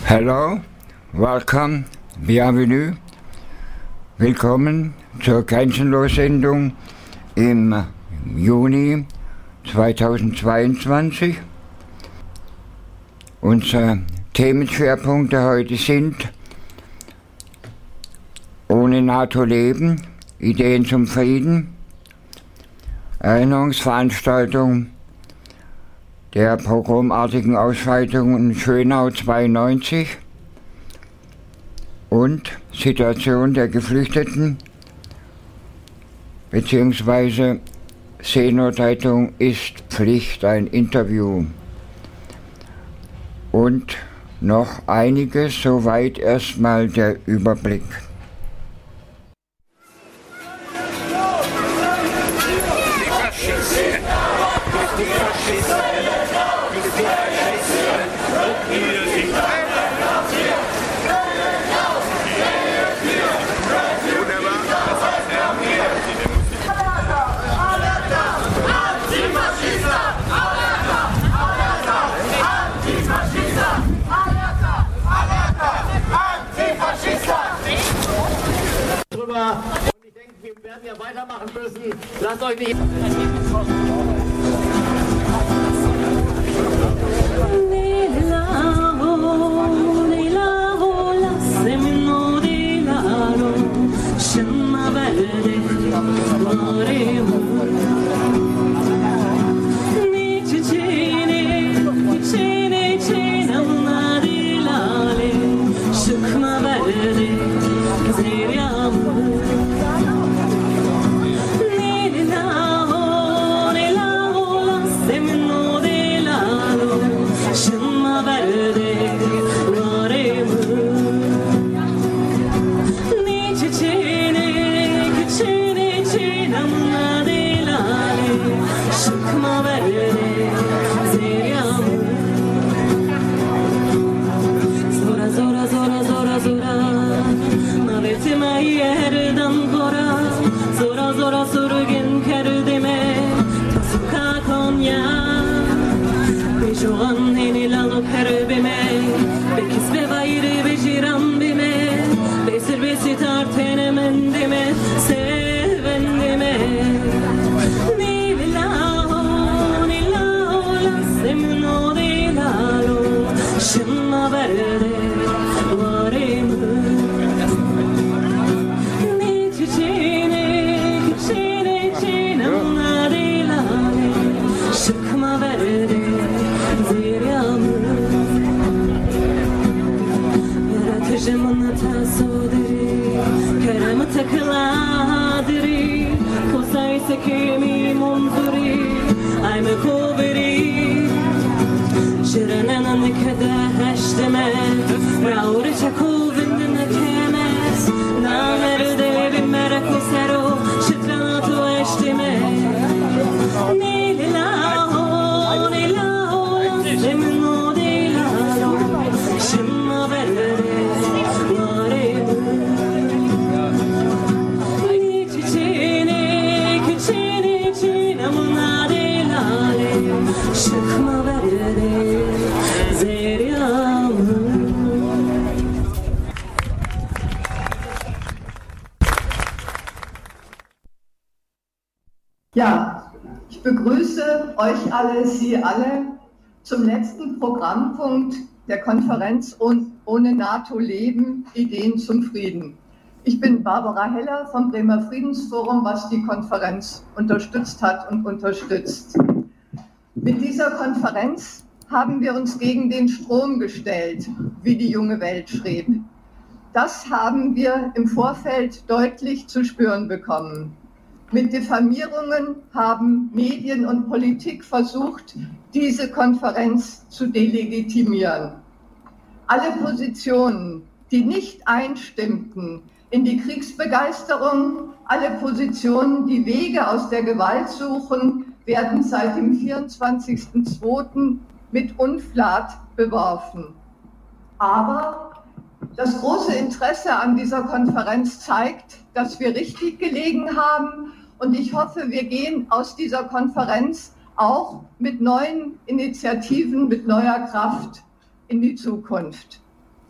Hello, welcome, bienvenue, willkommen zur Grenzenlos-Sendung im Juni 2022. Unsere Themenschwerpunkte heute sind ohne NATO leben, Ideen zum Frieden, Erinnerungsveranstaltung der pogromartigen Ausschreitungen in Schönau 92 und Situation der Geflüchteten bzw. Seenotrettung ist Pflicht, ein Interview und noch einiges, soweit erstmal der Überblick. Und ich denke, wir werden ja weitermachen müssen. Lasst euch nicht... Ja, ich begrüße euch alle, Sie alle, zum letzten Programmpunkt der Konferenz Ohne NATO leben, Ideen zum Frieden. Ich bin Barbara Heller vom Bremer Friedensforum, was die Konferenz unterstützt hat und unterstützt. Mit dieser Konferenz haben wir uns gegen den Strom gestellt, wie die junge Welt schrieb. Das haben wir im Vorfeld deutlich zu spüren bekommen. Mit Diffamierungen haben Medien und Politik versucht, diese Konferenz zu delegitimieren. Alle Positionen, die nicht einstimmten in die Kriegsbegeisterung, alle Positionen, die Wege aus der Gewalt suchen, werden seit dem 24.02. mit Unflat beworfen. Aber das große Interesse an dieser Konferenz zeigt, dass wir richtig gelegen haben. Und ich hoffe, wir gehen aus dieser Konferenz auch mit neuen Initiativen, mit neuer Kraft in die Zukunft.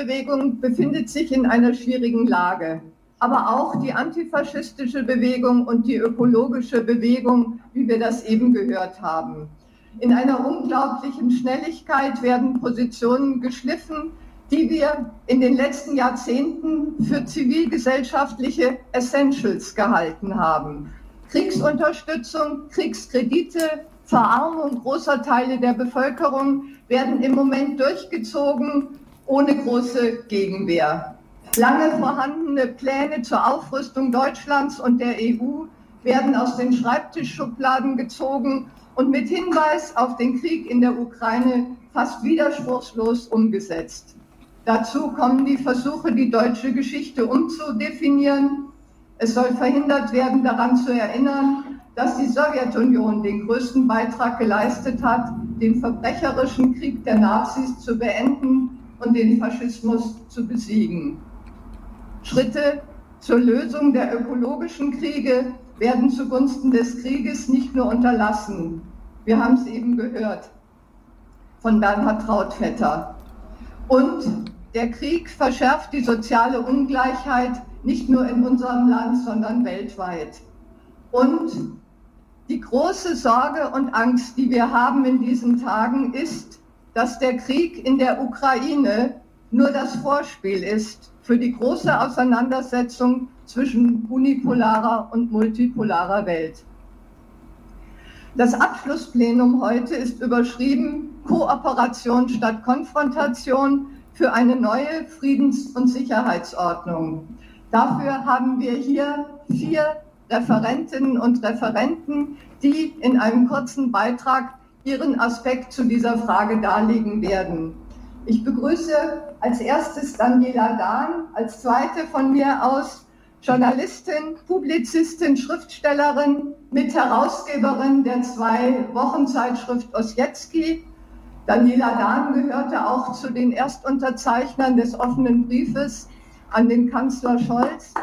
Friedensbewegung befindet sich in einer schwierigen Lage. Aber auch die antifaschistische Bewegung und die ökologische Bewegung, wie wir das eben gehört haben. In einer unglaublichen Schnelligkeit werden Positionen geschliffen, die wir in den letzten Jahrzehnten für zivilgesellschaftliche Essentials gehalten haben. Kriegsunterstützung, Kriegskredite, Verarmung großer Teile der Bevölkerung werden im Moment durchgezogen, ohne große Gegenwehr. Lange vorhandene Pläne zur Aufrüstung Deutschlands und der EU werden aus den Schreibtischschubladen gezogen und mit Hinweis auf den Krieg in der Ukraine fast widerspruchslos umgesetzt. Dazu kommen die Versuche, die deutsche Geschichte umzudefinieren. Es soll verhindert werden, daran zu erinnern, dass die Sowjetunion den größten Beitrag geleistet hat, den verbrecherischen Krieg der Nazis zu beenden und den Faschismus zu besiegen. Schritte zur Lösung der ökologischen Kriege werden zugunsten des Krieges nicht nur unterlassen. Wir haben es eben gehört von Bernhard Trautvetter. Und der Krieg verschärft die soziale Ungleichheit nicht nur in unserem Land, sondern weltweit. Und die große Sorge und Angst, die wir haben in diesen Tagen, ist, dass der Krieg in der Ukraine nur das Vorspiel ist für die große Auseinandersetzung zwischen unipolarer und multipolarer Welt. Das Abschlussplenum heute ist überschrieben: Kooperation statt Konfrontation für eine neue Friedens- und Sicherheitsordnung. Dafür haben wir hier 4 Referentinnen und Referenten, die in einem kurzen Beitrag ihren Aspekt zu dieser Frage darlegen werden. Ich begrüße als erstes Daniela Dahn, als zweite von mir aus Journalistin, Publizistin, Schriftstellerin, Mitherausgeberin der 2-Wochenzeitschrift Ossietzky. Daniela Dahn gehörte auch zu den Erstunterzeichnern des offenen Briefes an den Kanzler Scholz.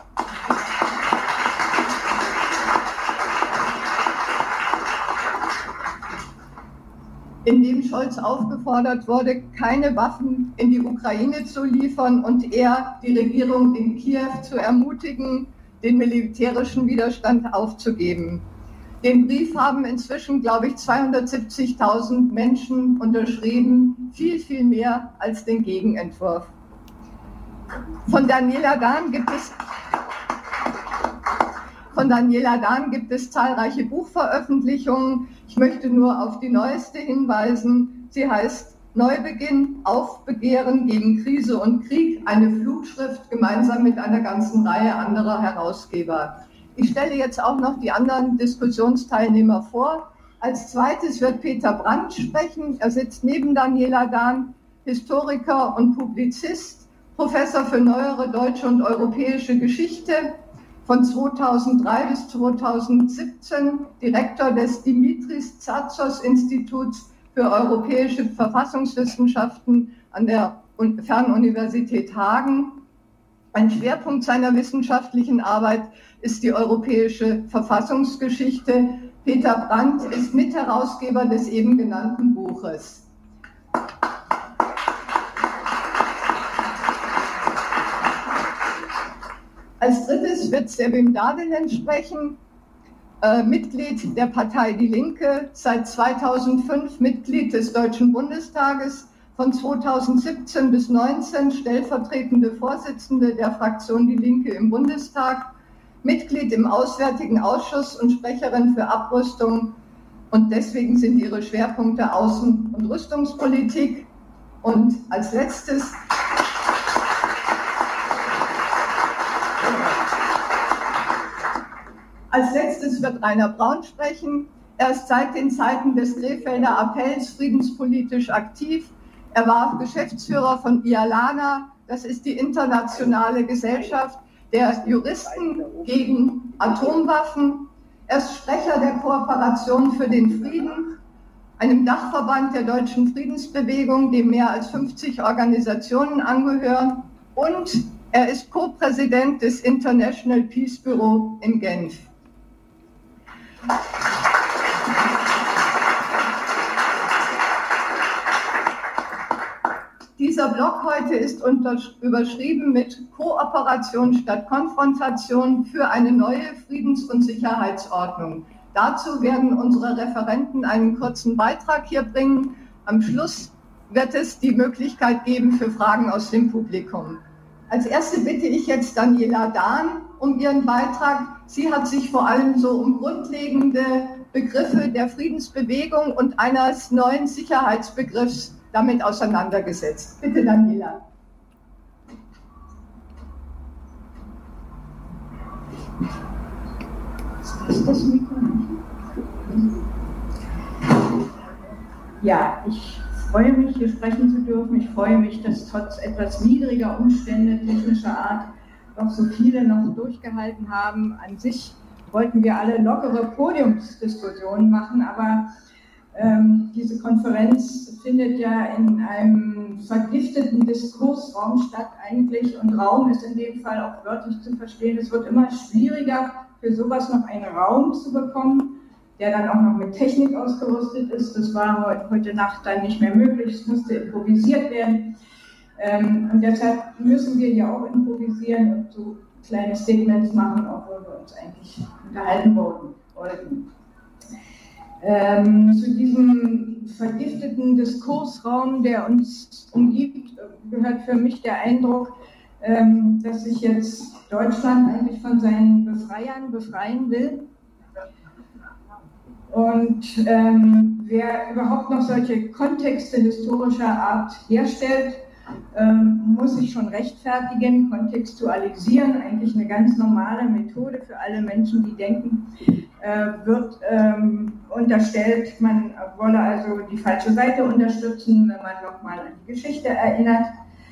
In dem Scholz aufgefordert wurde, keine Waffen in die Ukraine zu liefern und er die Regierung in Kiew zu ermutigen, den militärischen Widerstand aufzugeben. Den Brief haben inzwischen, glaube ich, 270.000 Menschen unterschrieben, viel, viel mehr als den Gegenentwurf. Von Daniela Dahn gibt es zahlreiche Buchveröffentlichungen. Ich möchte nur auf die neueste hinweisen. Sie heißt Neubeginn, Aufbegehren gegen Krise und Krieg, eine Flugschrift gemeinsam mit einer ganzen Reihe anderer Herausgeber. Ich stelle jetzt auch noch die anderen Diskussionsteilnehmer vor. Als zweites wird Peter Brandt sprechen. Er sitzt neben Daniela Dahn, Historiker und Publizist, Professor für neuere deutsche und europäische Geschichte, von 2003 bis 2017 Direktor des Dimitris Tsatsos Instituts für europäische Verfassungswissenschaften an der Fernuniversität Hagen. Ein Schwerpunkt seiner wissenschaftlichen Arbeit ist die europäische Verfassungsgeschichte. Peter Brandt ist Mitherausgeber des eben genannten Buches. Als drittes wird Sevim Dardelen sprechen, Mitglied der Partei Die Linke, seit 2005 Mitglied des Deutschen Bundestages, von 2017 bis 2019 stellvertretende Vorsitzende der Fraktion Die Linke im Bundestag, Mitglied im Auswärtigen Ausschuss und Sprecherin für Abrüstung. Und deswegen sind ihre Schwerpunkte Außen- und Rüstungspolitik. Und als letztes wird Rainer Braun sprechen. Er ist seit den Zeiten des Krefelder Appells friedenspolitisch aktiv. Er war Geschäftsführer von IALANA, das ist die internationale Gesellschaft der Juristen gegen Atomwaffen. Er ist Sprecher der Kooperation für den Frieden, einem Dachverband der deutschen Friedensbewegung, dem mehr als 50 Organisationen angehören. Und er ist Co-Präsident des International Peace Bureau in Genf. Diese Dieser Blog heute ist überschrieben mit Kooperation statt Konfrontation für eine neue Friedens- und Sicherheitsordnung. Dazu werden unsere Referenten einen kurzen Beitrag hier bringen. Am Schluss wird es die Möglichkeit geben für Fragen aus dem Publikum. Als erste bitte ich jetzt Daniela Dahn um ihren Beitrag. Sie hat sich vor allem so um grundlegende Begriffe der Friedensbewegung und eines neuen Sicherheitsbegriffs damit auseinandergesetzt. Bitte, Daniela. Ist das Mikro? Ja, ich freue mich, hier sprechen zu dürfen. Ich freue mich, dass trotz etwas widriger Umstände technischer Art doch so viele noch durchgehalten haben. An sich wollten wir alle lockere Podiumsdiskussionen machen, aber diese Konferenz findet ja in einem vergifteten Diskursraum statt eigentlich, und Raum ist in dem Fall auch wörtlich zu verstehen. Es wird immer schwieriger, für sowas noch einen Raum zu bekommen, der dann auch noch mit Technik ausgerüstet ist. Das war heute Nacht dann nicht mehr möglich, es musste improvisiert werden. Und deshalb müssen wir ja auch improvisieren und so kleine Statements machen, obwohl wir uns eigentlich unterhalten wollten. Zu diesem vergifteten Diskursraum, der uns umgibt, gehört für mich der Eindruck, dass sich jetzt Deutschland eigentlich von seinen Befreiern befreien will. Und wer überhaupt noch solche Kontexte historischer Art herstellt, muss sich schon rechtfertigen, kontextualisieren, eigentlich eine ganz normale Methode für alle Menschen, die denken, wird unterstellt, man wolle also die falsche Seite unterstützen, wenn man nochmal an die Geschichte erinnert.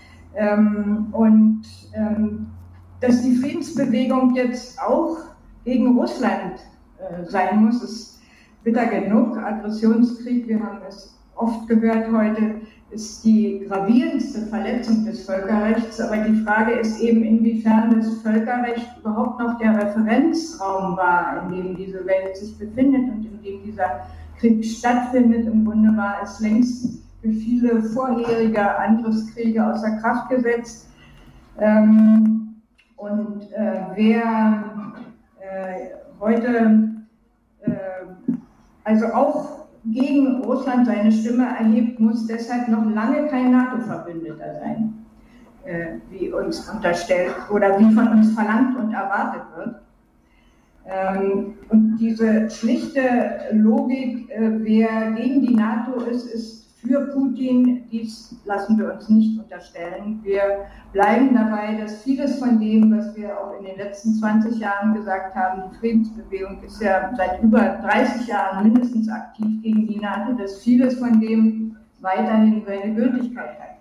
Dass die Friedensbewegung jetzt auch gegen Russland sein muss, ist bitter genug. Aggressionskrieg, wir haben es oft gehört heute, ist die gravierendste Verletzung des Völkerrechts, aber die Frage ist eben, inwiefern das Völkerrecht überhaupt noch der Referenzraum war, in dem diese Welt sich befindet und in dem dieser Krieg stattfindet. Im Grunde war es längst für viele vorherige Angriffskriege außer Kraft gesetzt. Wer heute also auch gegen Russland seine Stimme erhebt, muss deshalb noch lange kein NATO-Verbündeter sein, wie uns unterstellt oder wie von uns verlangt und erwartet wird. Und diese schlichte Logik, wer gegen die NATO ist, ist für Putin, dies lassen wir uns nicht unterstellen. Wir bleiben dabei, dass vieles von dem, was wir auch in den letzten 20 Jahren gesagt haben, die Friedensbewegung ist ja seit über 30 Jahren mindestens aktiv gegen die NATO, dass vieles von dem weiterhin seine Gültigkeit hat.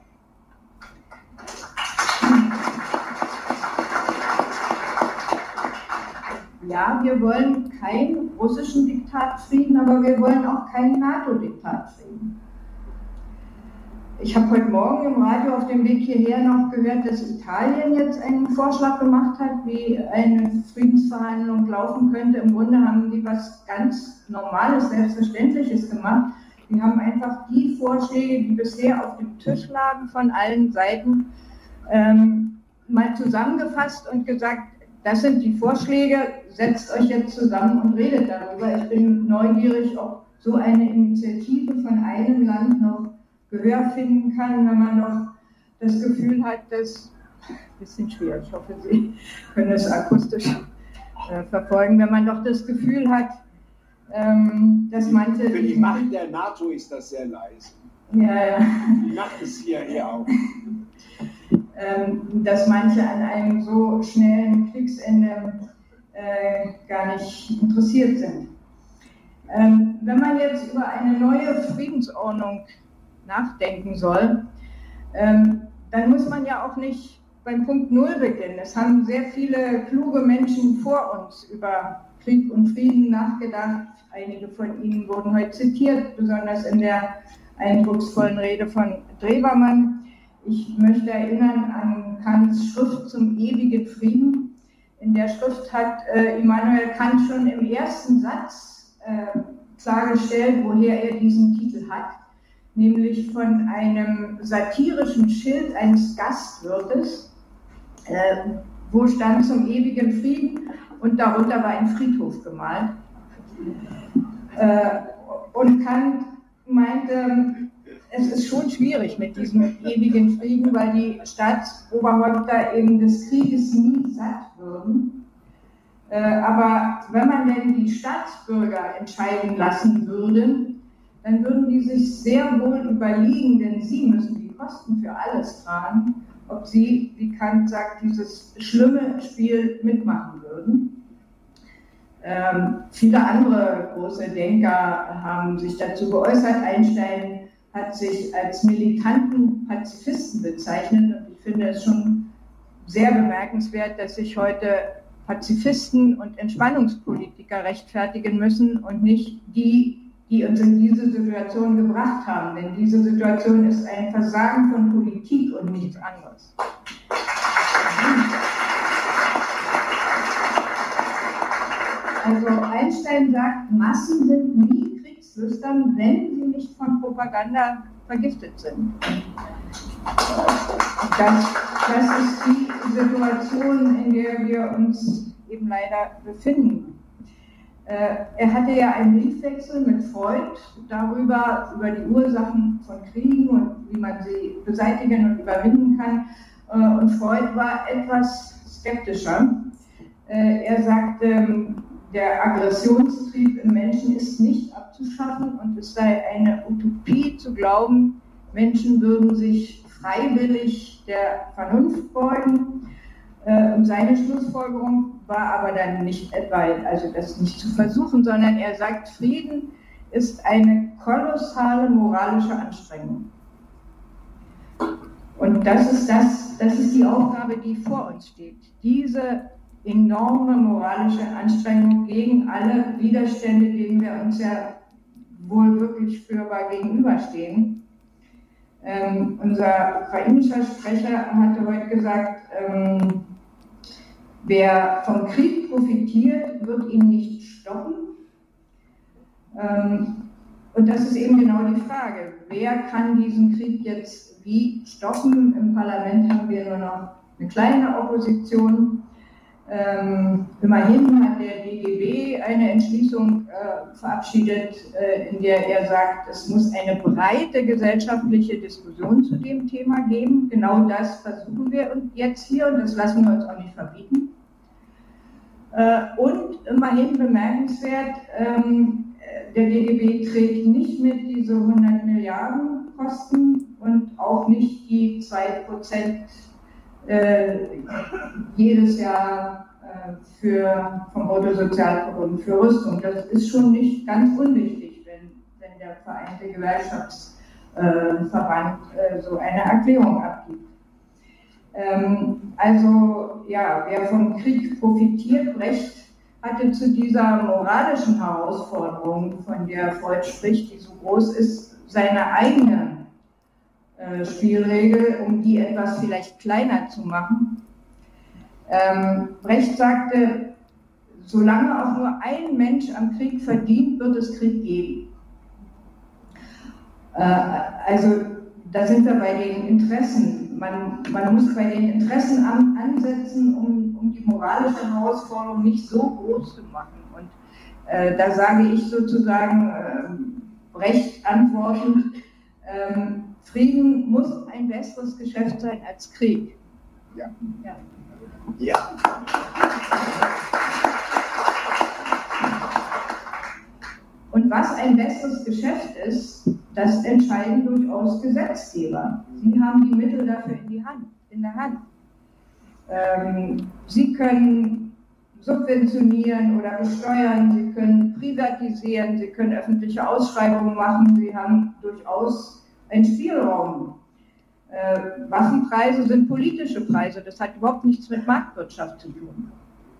Ja, wir wollen keinen russischen Diktatfrieden, aber wir wollen auch keinen NATO-Diktatfrieden. Ich habe heute Morgen im Radio auf dem Weg hierher noch gehört, dass Italien jetzt einen Vorschlag gemacht hat, wie eine Friedensverhandlung laufen könnte. Im Grunde haben die was ganz Normales, Selbstverständliches gemacht. Die haben einfach die Vorschläge, die bisher auf dem Tisch lagen von allen Seiten, mal zusammengefasst und gesagt, das sind die Vorschläge, setzt euch jetzt zusammen und redet darüber. Ich bin neugierig, ob so eine Initiative von einem Land noch Gehör finden kann, wenn man noch das Gefühl hat, dass, ein bisschen schwierig, ich hoffe, Sie können es akustisch verfolgen, wenn man doch das Gefühl hat, dass manche... Für die Macht der NATO ist das sehr leise. Ja. Die Macht ist hier eher auch. Dass manche an einem so schnellen Kriegsende gar nicht interessiert sind. Wenn man jetzt über eine neue Friedensordnung nachdenken soll, dann muss man ja auch nicht beim Punkt Null beginnen. Es haben sehr viele kluge Menschen vor uns über Krieg und Frieden nachgedacht. Einige von ihnen wurden heute zitiert, besonders in der eindrucksvollen Rede von Drewermann. Ich möchte erinnern an Kants Schrift zum ewigen Frieden. In der Schrift hat Immanuel Kant schon im ersten Satz klargestellt, woher er diesen Titel hat, nämlich von einem satirischen Schild eines Gastwirtes, wo stand zum ewigen Frieden und darunter war ein Friedhof gemalt. Und Kant meinte, es ist schon schwierig mit diesem ewigen Frieden, weil die Staatsoberhäupter eben des Krieges nie satt würden. Aber wenn man denn die Staatsbürger entscheiden lassen würde, dann würden die sich sehr wohl überlegen, denn sie müssen die Kosten für alles tragen, ob sie, wie Kant sagt, dieses schlimme Spiel mitmachen würden. Viele andere große Denker haben sich dazu geäußert. Einstein hat sich als militanten Pazifisten bezeichnet und ich finde es schon sehr bemerkenswert, dass sich heute Pazifisten und Entspannungspolitiker rechtfertigen müssen und nicht die uns in diese Situation gebracht haben. Denn diese Situation ist ein Versagen von Politik und nichts anderes. Also Einstein sagt, Massen sind nie kriegslüstern, wenn sie nicht von Propaganda vergiftet sind. Das ist die Situation, in der wir uns eben leider befinden. Er hatte ja einen Briefwechsel mit Freud über die Ursachen von Kriegen und wie man sie beseitigen und überwinden kann. Und Freud war etwas skeptischer. Er sagte, der Aggressionstrieb im Menschen ist nicht abzuschaffen und es sei eine Utopie zu glauben, Menschen würden sich freiwillig der Vernunft beugen. Und seine Schlussfolgerung war aber dann nicht etwa, also das nicht zu versuchen, sondern er sagt, Frieden ist eine kolossale moralische Anstrengung. Und das ist die Aufgabe, die vor uns steht. Diese enorme moralische Anstrengung gegen alle Widerstände, denen wir uns ja wohl wirklich spürbar gegenüberstehen. Unser ukrainischer Sprecher hatte heute gesagt, wer vom Krieg profitiert, wird ihn nicht stoppen. Und das ist eben genau die Frage, wer kann diesen Krieg jetzt wie stoppen? Im Parlament haben wir nur noch eine kleine Opposition. Immerhin hat der DGB eine Entschließung verabschiedet, in der er sagt, es muss eine breite gesellschaftliche Diskussion zu dem Thema geben. Genau das versuchen wir jetzt hier und das lassen wir uns auch nicht verbieten. Und immerhin bemerkenswert, der DGB trägt nicht mit diese 100 Milliarden Kosten und auch nicht die 2% jedes Jahr vom Bruttosozialprodukt für Rüstung. Das ist schon nicht ganz unwichtig, wenn der Vereinte Gewerkschaftsverband so eine Erklärung abgibt. Also ja, wer vom Krieg profitiert, Brecht hatte zu dieser moralischen Herausforderung, von der Freud spricht, die so groß ist, seine eigene Spielregel, um die etwas vielleicht kleiner zu machen. Brecht sagte, solange auch nur ein Mensch am Krieg verdient, wird es Krieg geben. Also da sind wir bei den Interessen. Man muss bei den Interessen ansetzen, um die moralische Herausforderung nicht so groß zu machen. Und da sage ich sozusagen Brecht antwortend, Frieden muss ein besseres Geschäft sein als Krieg. Ja. Ja. Ja. Und was ein besseres Geschäft ist, das entscheiden durchaus Gesetzgeber. Sie haben die Mittel dafür in der Hand. Sie können subventionieren oder besteuern, Sie können privatisieren, Sie können öffentliche Ausschreibungen machen, Sie haben durchaus einen Spielraum. Waffenpreise sind politische Preise, das hat überhaupt nichts mit Marktwirtschaft zu tun.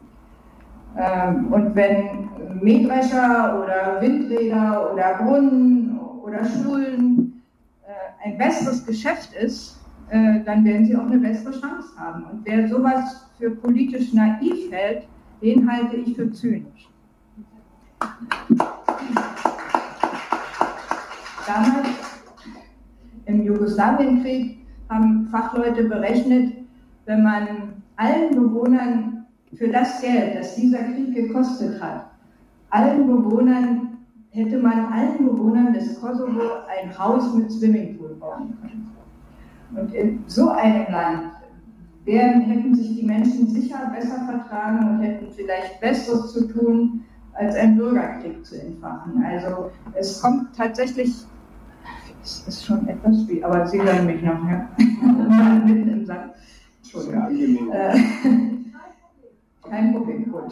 Und wenn Mähdrescher oder Windräder oder Brunnen oder Schulen ein besseres Geschäft ist, dann werden sie auch eine bessere Chance haben. Und wer sowas für politisch naiv hält, den halte ich für zynisch. Jugoslawienkrieg haben Fachleute berechnet, wenn man allen Bewohnern für das Geld, das dieser Krieg gekostet hat, hätte man allen Bewohnern des Kosovo ein Haus mit Swimmingpool bauen können. Und in so einem Land hätten sich die Menschen sicher besser vertragen und hätten vielleicht Besseres zu tun, als einen Bürgerkrieg zu entfachen. Also es kommt tatsächlich, es ist schon etwas schwierig, aber Sie hören mich noch, ja? Mitten im Satz. Entschuldigung. Kein Problem, gut.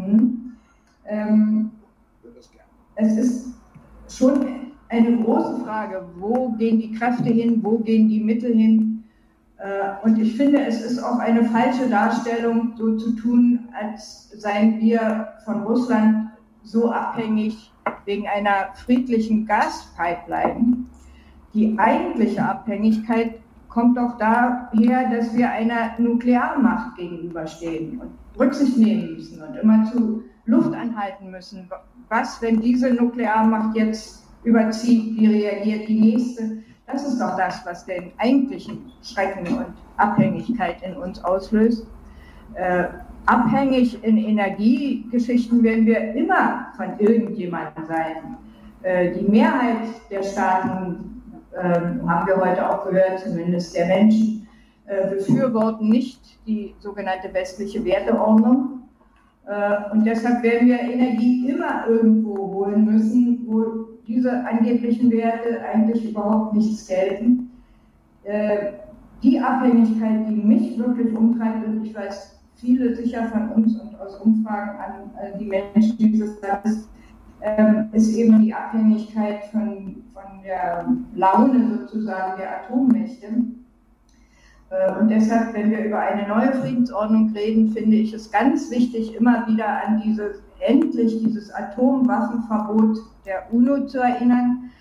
Es ist schon eine große Frage, wo gehen die Kräfte hin, wo gehen die Mittel hin? Und ich finde, es ist auch eine falsche Darstellung, so zu tun, als seien wir von Russland so abhängig wegen einer friedlichen Gaspipeline. Die eigentliche Abhängigkeit kommt doch daher, dass wir einer Nuklearmacht gegenüberstehen und Rücksicht nehmen müssen und immer zu Luft anhalten müssen. Was, wenn diese Nuklearmacht jetzt überzieht, wie reagiert die nächste? Das ist doch das, was den eigentlichen Schrecken und Abhängigkeit in uns auslöst. Abhängig in Energiegeschichten werden wir immer von irgendjemandem sein. Die Mehrheit der Staaten, haben wir heute auch gehört, zumindest der Menschen, befürworten nicht die sogenannte westliche Werteordnung. Und deshalb werden wir Energie immer irgendwo holen müssen, wo diese angeblichen Werte eigentlich überhaupt nichts gelten. Die Abhängigkeit, die mich wirklich umtreibt, und ich weiß, viele sicher von uns und aus Umfragen an die Menschen dieses Landes, ist eben die Abhängigkeit von der Laune sozusagen der Atommächte. Und deshalb, wenn wir über eine neue Friedensordnung reden, finde ich es ganz wichtig, immer wieder an dieses Atomwaffenverbot der UNO zu erinnern.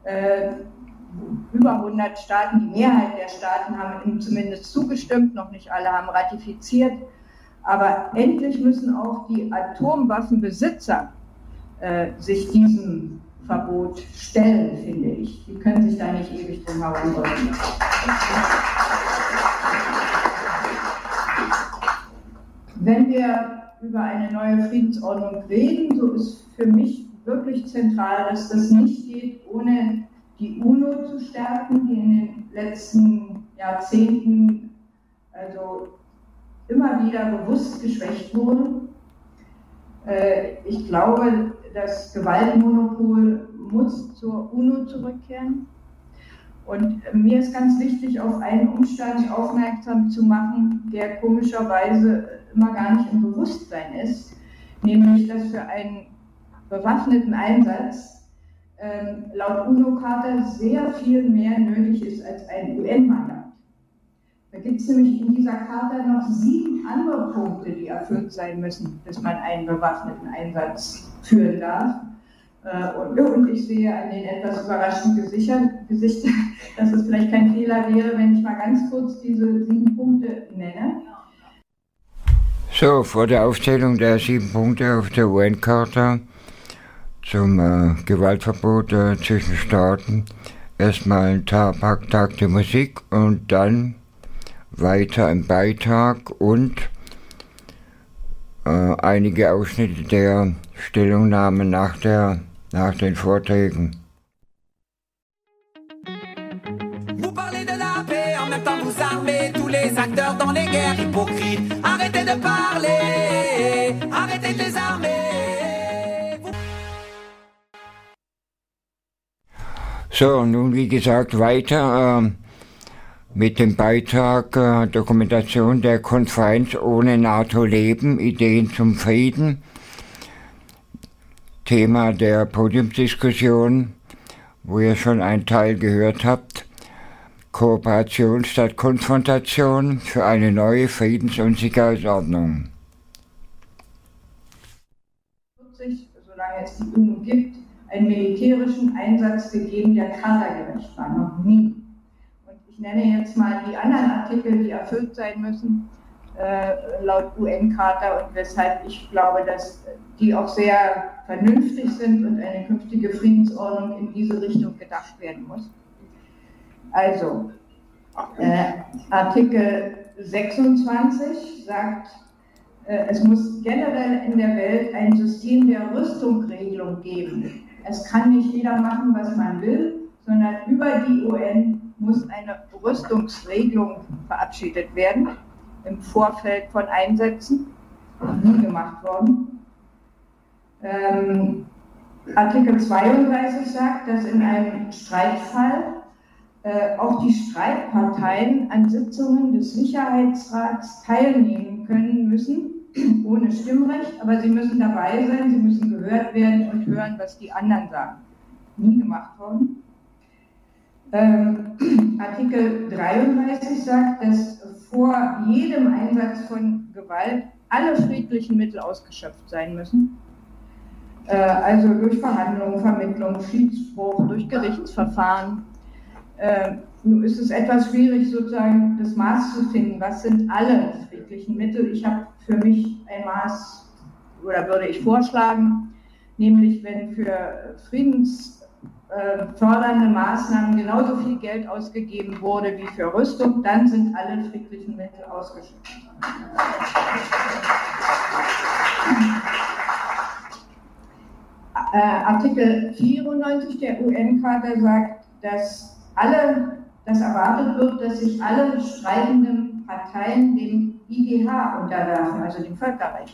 Über 100 Staaten, die Mehrheit der Staaten haben ihm zumindest zugestimmt, noch nicht alle haben ratifiziert. Aber endlich müssen auch die Atomwaffenbesitzer sich diesem Verbot stellen, finde ich. Die können sich da nicht ewig drum herum reden. Wenn wir über eine neue Friedensordnung reden, so ist für mich wirklich zentral, dass das nicht geht, ohne die UNO zu stärken, die in den letzten Jahrzehnten also immer wieder bewusst geschwächt wurde. Ich glaube, das Gewaltmonopol muss zur UNO zurückkehren. Und mir ist ganz wichtig, auf einen Umstand aufmerksam zu machen, der komischerweise immer gar nicht im Bewusstsein ist, nämlich, dass für einen bewaffneten Einsatz laut UNO-Charta sehr viel mehr nötig ist als ein UN-Mandat. Da gibt es nämlich in dieser Charta noch 7 andere Punkte, die erfüllt sein müssen, bis man einen bewaffneten Einsatz führen darf. Und ich sehe an den etwas überraschten Gesichtern, dass es vielleicht kein Fehler wäre, wenn ich mal ganz kurz diese 7 Punkte nenne. So, vor der Aufzählung der 7 Punkte auf der UN-Charta zum Gewaltverbot zwischen Staaten erstmal ein Tag der Musik und dann weiter im Beitrag und einige Ausschnitte der Stellungnahmen nach den Vorträgen. Vous parlez de la paix, en même temps vous armez tous les acteurs dans les guerres hypocrites. Arrêtez de parler, arrêtez de les armer. So, nun wie gesagt weiter mit dem Beitrag Dokumentation der Konferenz Ohne NATO leben, Ideen zum Frieden. Thema der Podiumsdiskussion, wo ihr schon einen Teil gehört habt. Kooperation statt Konfrontation für eine neue Friedens- und Sicherheitsordnung. Solange es die UNO gibt, einen militärischen Einsatz gegeben, der chartagerecht war, noch nie. Und ich nenne jetzt mal die anderen Artikel, die erfüllt sein müssen, laut UN-Charta, und weshalb ich glaube, dass die auch sehr vernünftig sind und eine künftige Friedensordnung in diese Richtung gedacht werden muss. Also, Artikel 26 sagt, es muss generell in der Welt ein System der Rüstungsregelung geben. Es kann nicht jeder machen, was man will, sondern über die UN muss eine Rüstungsregelung verabschiedet werden, im Vorfeld von Einsätzen, nie gemacht worden. Artikel 32 sagt, dass in einem Streitfall auch die Streitparteien an Sitzungen des Sicherheitsrats teilnehmen können müssen, ohne Stimmrecht, aber sie müssen dabei sein, sie müssen gehört werden und hören, was die anderen sagen. Nie gemacht worden. Artikel 33 sagt, dass vor jedem Einsatz von Gewalt alle friedlichen Mittel ausgeschöpft sein müssen. Also durch Verhandlungen, Vermittlung, Schiedsspruch, durch Gerichtsverfahren. Nun ist es etwas schwierig, sozusagen das Maß zu finden. Was sind alle friedlichen Mittel? Ich habe für mich ein Maß, oder würde ich vorschlagen, nämlich wenn für friedensfördernde Maßnahmen genauso viel Geld ausgegeben wurde wie für Rüstung, dann sind alle friedlichen Mittel ausgeschöpft. Artikel 94 der UN-Charta sagt, dass erwartet wird, dass sich alle streitenden Parteien dem IGH unterwerfen, also dem Völkerrecht.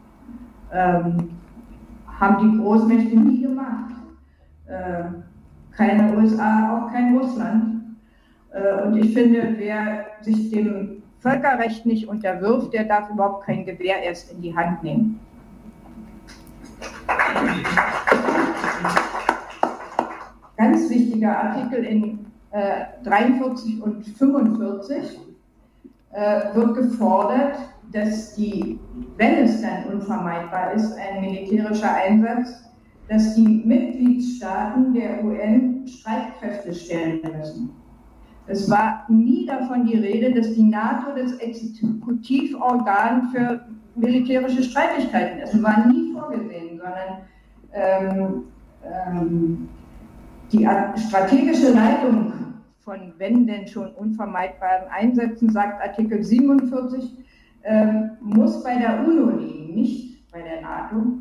Haben die Großmächte nie gemacht. Keine USA, auch kein Russland. Und ich finde, wer sich dem Völkerrecht nicht unterwirft, der darf überhaupt kein Gewehr erst in die Hand nehmen. Ganz wichtiger Artikel in 43 und 45 wird gefordert, dass wenn es dann unvermeidbar ist, ein militärischer Einsatz, dass die Mitgliedstaaten der UN Streitkräfte stellen müssen. Es war nie davon die Rede, dass die NATO das Exekutivorgan für militärische Streitigkeiten ist. Das war nie vorgesehen, sondern die strategische Leitung von, wenn denn schon unvermeidbaren Einsätzen, sagt Artikel 47, muss bei der UNO liegen, nicht bei der NATO.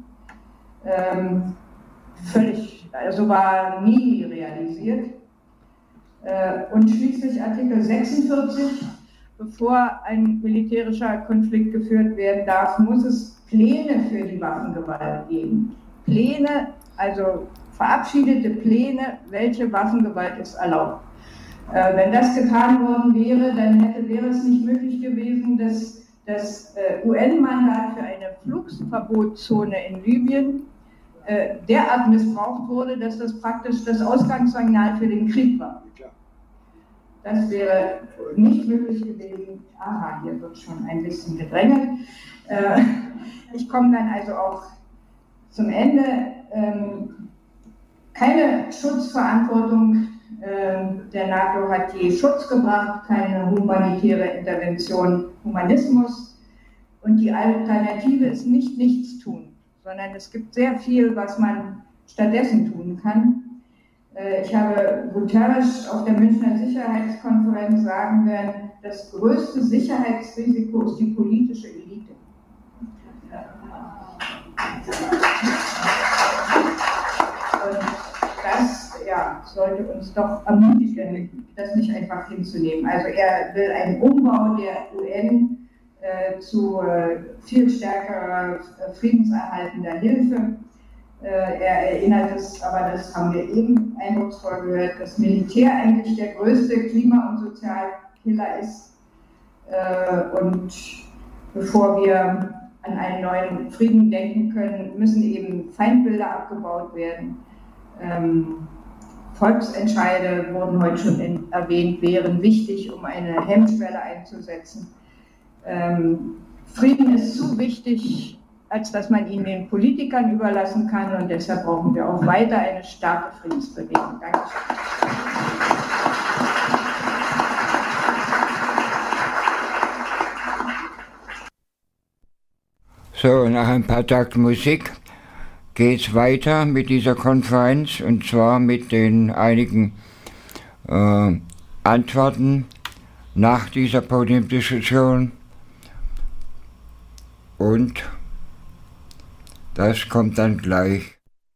Also war nie realisiert. Und schließlich Artikel 46, bevor ein militärischer Konflikt geführt werden darf, muss es Pläne für die Waffengewalt geben. Pläne, also verabschiedete Pläne, welche Waffengewalt ist erlaubt. Wenn das getan worden wäre, dann wäre es nicht möglich gewesen, dass das UN-Mandat für eine Flugverbotszone in Libyen derart missbraucht wurde, dass das praktisch das Ausgangssignal für den Krieg war. Das wäre nicht möglich gewesen. Aha, hier wird schon ein bisschen gedrängelt. Ich komme dann also auch zum Ende. Keine Schutzverantwortung der NATO hat je Schutz gebracht, keine humanitäre Intervention, Humanismus. Und die Alternative ist nicht nichts tun, sondern es gibt sehr viel, was man stattdessen tun kann. Ich habe Guterres auf der Münchner Sicherheitskonferenz sagen hören, das größte Sicherheitsrisiko ist die politische Elite. Und das sollte uns doch ermutigen, das nicht einfach hinzunehmen. Also er will einen Umbau der UN zu viel stärkerer friedenserhaltender Hilfe. Er erinnert es, aber das haben wir eben eindrucksvoll gehört, dass Militär eigentlich der größte Klima- und Sozialkiller ist. Und bevor wir an einen neuen Frieden denken können, müssen eben Feindbilder abgebaut werden. Volksentscheide wurden heute schon erwähnt, wären wichtig, um eine Hemmschwelle einzusetzen. Frieden ist zu wichtig, als dass man ihn den Politikern überlassen kann, und deshalb brauchen wir auch weiter eine starke Friedensbewegung. Dankeschön. So, nach ein paar Takten Musik geht es weiter mit dieser Konferenz, und zwar mit den einigen Antworten nach dieser Podiumsdiskussion und das kommt dann gleich.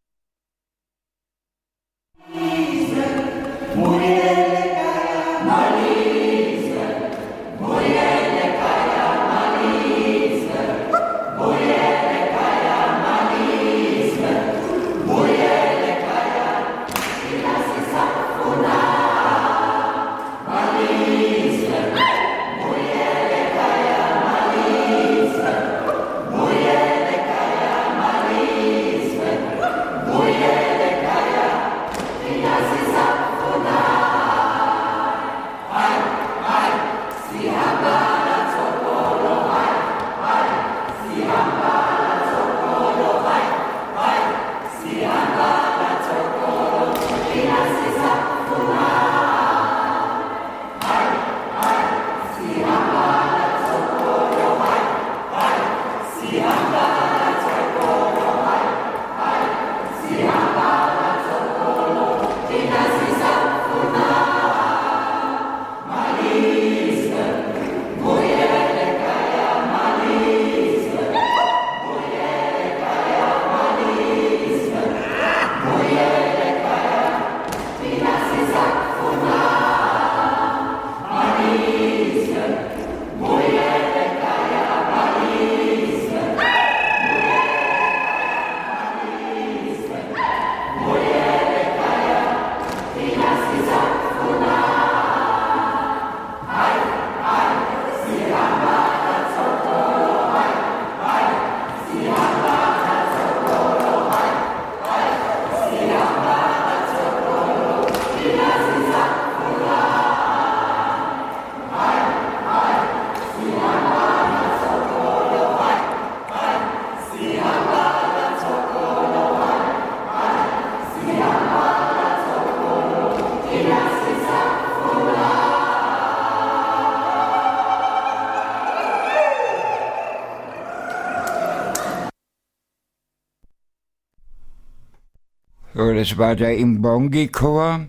So, das war der Imbongi-Chor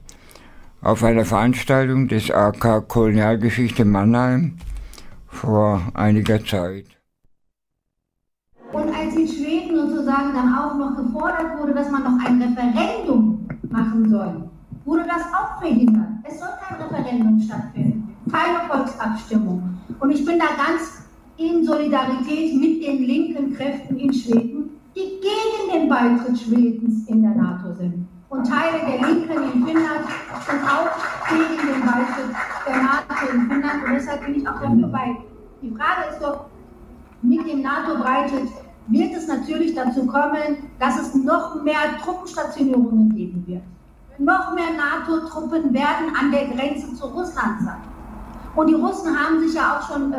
auf einer Veranstaltung des AK Kolonialgeschichte Mannheim vor einiger Zeit. Und als in Schweden sozusagen dann auch noch gefordert wurde, dass man noch ein Referendum machen soll, wurde das auch verhindert. Es soll kein Referendum stattfinden, keine Volksabstimmung. Und ich bin da ganz in Solidarität mit den linken Kräften in Schweden, die gegen den Beitritt Schwedens in der NATO sind. Und Teile der Linken in Finnland sind auch gegen den Beitritt der NATO in Finnland. Und deshalb bin ich auch dafür, weil die Frage ist doch, mit dem NATO-Beitritt wird es natürlich dazu kommen, dass es noch mehr Truppenstationierungen geben wird. Noch mehr NATO-Truppen werden an der Grenze zu Russland sein. Und die Russen haben sich ja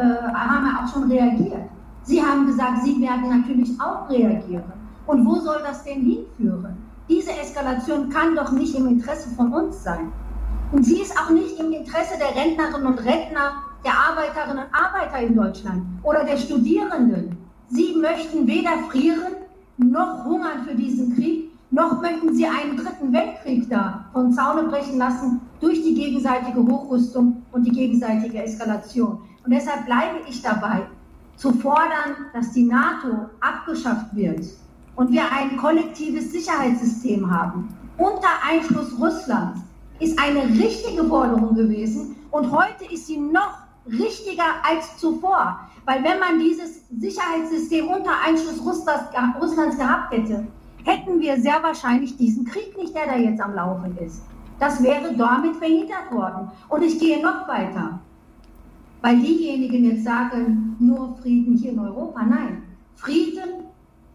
auch schon reagiert. Sie haben gesagt, sie werden natürlich auch reagieren. Und wo soll das denn hinführen? Diese Eskalation kann doch nicht im Interesse von uns sein. Und sie ist auch nicht im Interesse der Rentnerinnen und Rentner, der Arbeiterinnen und Arbeiter in Deutschland oder der Studierenden. Sie möchten weder frieren, noch hungern für diesen Krieg, noch möchten sie einen dritten Weltkrieg da vom Zaune brechen lassen durch die gegenseitige Hochrüstung und die gegenseitige Eskalation. Und deshalb bleibe ich dabei, zu fordern, dass die NATO abgeschafft wird und wir ein kollektives Sicherheitssystem haben, unter Einfluss Russlands, ist eine richtige Forderung gewesen und heute ist sie noch richtiger als zuvor. Weil wenn man dieses Sicherheitssystem unter Einfluss Russlands gehabt hätte, hätten wir sehr wahrscheinlich diesen Krieg nicht, der da jetzt am Laufen ist. Das wäre damit verhindert worden. Und ich gehe noch weiter. Weil diejenigen jetzt sagen, nur Frieden hier in Europa. Nein, Frieden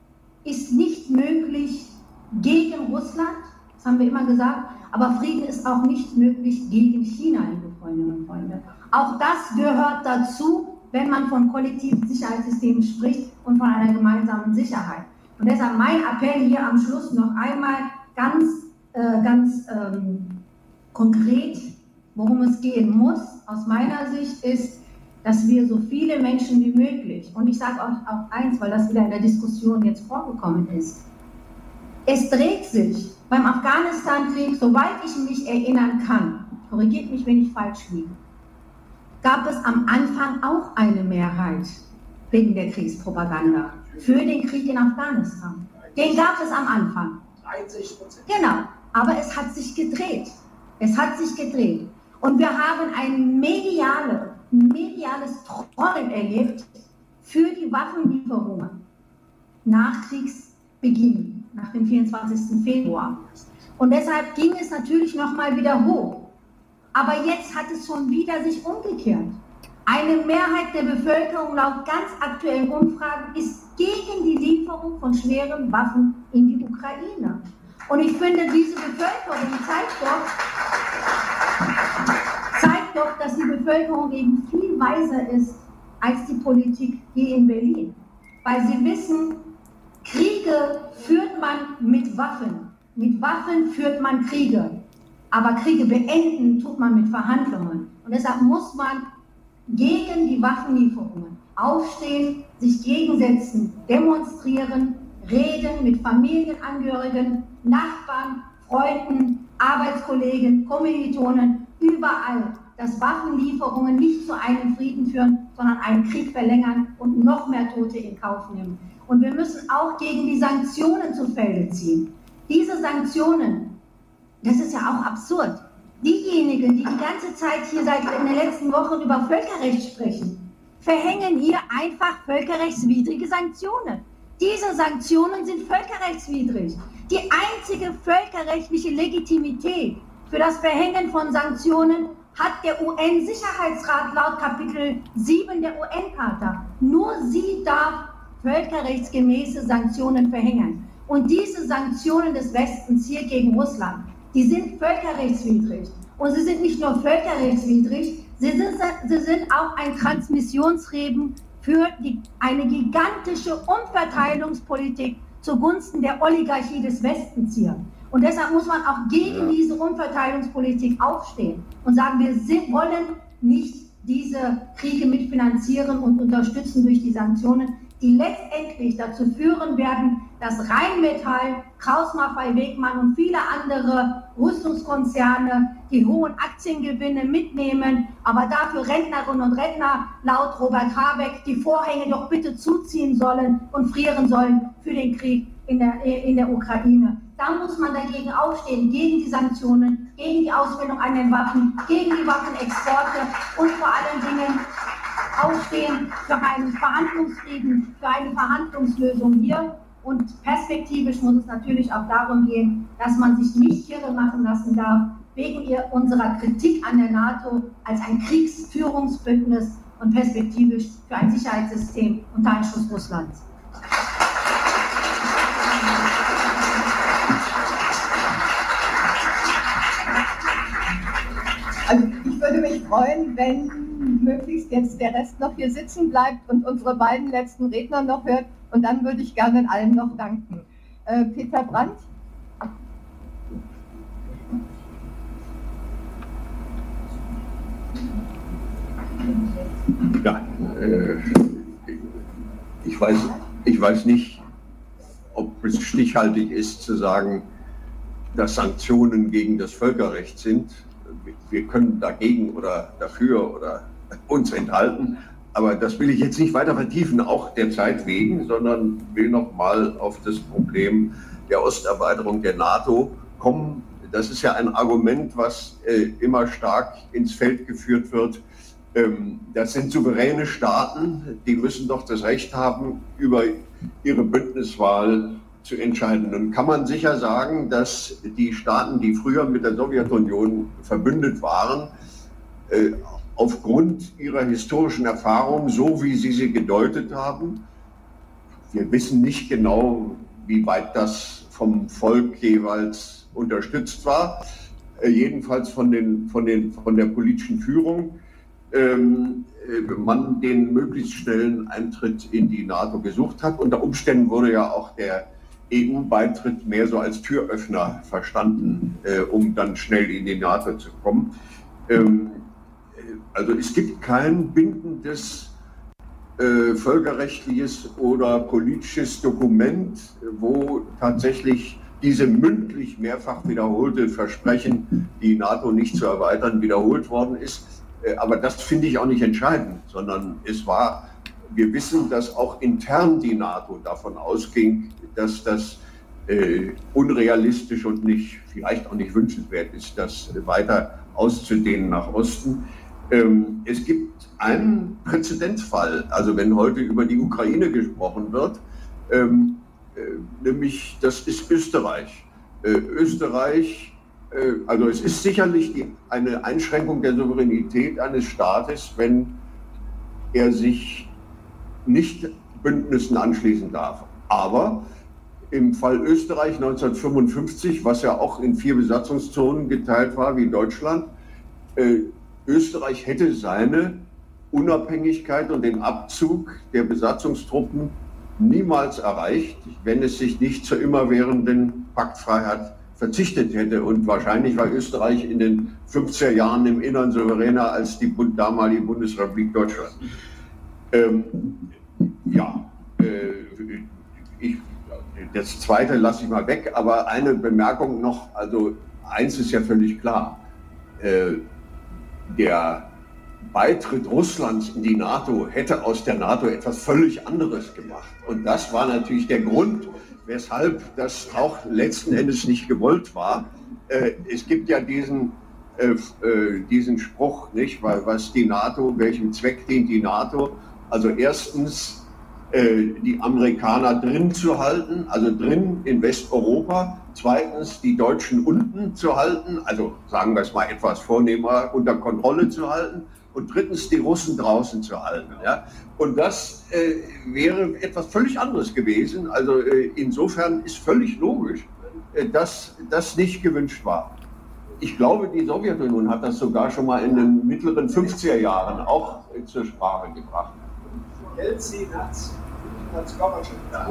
ist nicht möglich gegen Russland, das haben wir immer gesagt, aber Frieden ist auch nicht möglich gegen China, liebe Freundinnen und Freunde. Auch das gehört dazu, wenn man von kollektiven Sicherheitssystemen spricht und von einer gemeinsamen Sicherheit. Und deshalb mein Appell hier am Schluss noch einmal ganz konkret, worum es gehen muss, aus meiner Sicht, ist, dass wir so viele Menschen wie möglich, und ich sage auch eins, weil das wieder in der Diskussion jetzt vorgekommen ist, es dreht sich beim Afghanistan-Krieg, soweit ich mich erinnern kann, korrigiert mich, wenn ich falsch liege, gab es am Anfang auch eine Mehrheit wegen der Kriegspropaganda für den Krieg in Afghanistan. Den gab es am Anfang. 30%. Genau, aber es hat sich gedreht. Es hat sich gedreht. Und wir haben ein mediales Trollen erlebt für die Waffenlieferungen nach Kriegsbeginn, nach dem 24. Februar. Und deshalb ging es natürlich nochmal wieder hoch. Aber jetzt hat es schon wieder sich umgekehrt. Eine Mehrheit der Bevölkerung laut ganz aktuellen Umfragen ist gegen die Lieferung von schweren Waffen in die Ukraine. Und ich finde, diese Bevölkerung zeigt doch, dass die Bevölkerung eben viel weiser ist als die Politik hier in Berlin. Weil sie wissen, Kriege führt man mit Waffen. Mit Waffen führt man Kriege. Aber Kriege beenden tut man mit Verhandlungen. Und deshalb muss man gegen die Waffenlieferungen aufstehen, sich gegensetzen, demonstrieren, reden mit Familienangehörigen, Nachbarn, Freunden, Arbeitskollegen, Kommilitonen, überall, dass Waffenlieferungen nicht zu einem Frieden führen, sondern einen Krieg verlängern und noch mehr Tote in Kauf nehmen. Und wir müssen auch gegen die Sanktionen zu Felde ziehen. Diese Sanktionen, das ist ja auch absurd. Diejenigen, die die ganze Zeit hier seit in den letzten Wochen über Völkerrecht sprechen, verhängen hier einfach völkerrechtswidrige Sanktionen. Diese Sanktionen sind völkerrechtswidrig. Die einzige völkerrechtliche Legitimität für das Verhängen von Sanktionen hat der UN-Sicherheitsrat laut Kapitel 7 der UN-Charta. Nur sie darf völkerrechtsgemäße Sanktionen verhängen. Und diese Sanktionen des Westens hier gegen Russland, die sind völkerrechtswidrig. Und sie sind nicht nur völkerrechtswidrig, sie sind auch ein Transmissionsreben für eine gigantische Umverteilungspolitik zugunsten der Oligarchie des Westens hier. Und deshalb muss man auch gegen diese Umverteilungspolitik aufstehen und sagen, wir wollen nicht diese Kriege mitfinanzieren und unterstützen durch die Sanktionen, die letztendlich dazu führen werden, dass Rheinmetall, Krauss-Maffei-Wegmann und viele andere Rüstungskonzerne die hohen Aktiengewinne mitnehmen, aber dafür Rentnerinnen und Rentner laut Robert Habeck die Vorhänge doch bitte zuziehen sollen und frieren sollen für den Krieg in der Ukraine. Da muss man dagegen aufstehen, gegen die Sanktionen, gegen die Ausbildung an den Waffen, gegen die Waffenexporte und vor allen Dingen aufstehen für einen Verhandlungsfrieden, für eine Verhandlungslösung hier. Und perspektivisch muss es natürlich auch darum gehen, dass man sich nicht kirre machen lassen darf, wegen unserer Kritik an der NATO als ein Kriegsführungsbündnis und perspektivisch für ein Sicherheitssystem unter Einschluss Russlands. Also ich würde mich freuen, wenn möglichst jetzt der Rest noch hier sitzen bleibt und unsere beiden letzten Redner noch hört. Und dann würde ich gerne allen noch danken. Peter Brandt. Ja, ich weiß nicht, ob es stichhaltig ist zu sagen, dass Sanktionen gegen das Völkerrecht sind. Wir können dagegen oder dafür oder uns enthalten, aber das will ich jetzt nicht weiter vertiefen, auch der Zeit wegen, sondern will nochmal auf das Problem der Osterweiterung der NATO kommen. Das ist ja ein Argument, was immer stark ins Feld geführt wird. Das sind souveräne Staaten, die müssen doch das Recht haben, über ihre Bündniswahl zu entscheiden. Nun kann man sicher sagen, dass die Staaten, die früher mit der Sowjetunion verbündet waren, aufgrund ihrer historischen Erfahrung, so wie Sie sie gedeutet haben, wir wissen nicht genau, wie weit das vom Volk jeweils unterstützt war, jedenfalls von der politischen Führung, man den möglichst schnellen Eintritt in die NATO gesucht hat. Unter Umständen wurde ja auch der EU-Beitritt mehr so als Türöffner verstanden, um dann schnell in die NATO zu kommen. Also es gibt kein bindendes völkerrechtliches oder politisches Dokument, wo tatsächlich diese mündlich mehrfach wiederholte Versprechen, die NATO nicht zu erweitern, wiederholt worden ist. Aber das finde ich auch nicht entscheidend, sondern wir wissen, dass auch intern die NATO davon ausging, dass das unrealistisch und vielleicht auch nicht wünschenswert ist, das weiter auszudehnen nach Osten. Es gibt einen Präzedenzfall, also wenn heute über die Ukraine gesprochen wird, nämlich das ist Österreich. Also es ist sicherlich eine Einschränkung der Souveränität eines Staates, wenn er sich nicht Bündnissen anschließen darf. Aber im Fall Österreich 1955, was ja auch in 4 Besatzungszonen geteilt war wie Deutschland, Österreich hätte seine Unabhängigkeit und den Abzug der Besatzungstruppen niemals erreicht, wenn es sich nicht zur immerwährenden Paktfreiheit verzichtet hätte. Und wahrscheinlich war Österreich in den 50er Jahren im Innern souveräner als die damalige Bundesrepublik Deutschland. Das Zweite lasse ich mal weg, aber eine Bemerkung noch, also eins ist ja völlig klar, der Beitritt Russlands in die NATO hätte aus der NATO etwas völlig anderes gemacht. Und das war natürlich der Grund, weshalb das auch letzten Endes nicht gewollt war. Es gibt ja diesen Spruch, nicht, was die NATO, welchem Zweck dient die NATO? Also erstens die Amerikaner drin zu halten, also drin in Westeuropa. Zweitens die Deutschen unten zu halten, also sagen wir es mal etwas vornehmer, unter Kontrolle zu halten. Und drittens die Russen draußen zu halten. Ja? Und das wäre etwas völlig anderes gewesen. Also insofern ist völlig logisch, dass das nicht gewünscht war. Ich glaube, die Sowjetunion hat das sogar schon mal in den mittleren 50er Jahren auch zur Sprache gebracht. Jelzin hat's Gorbatschow da.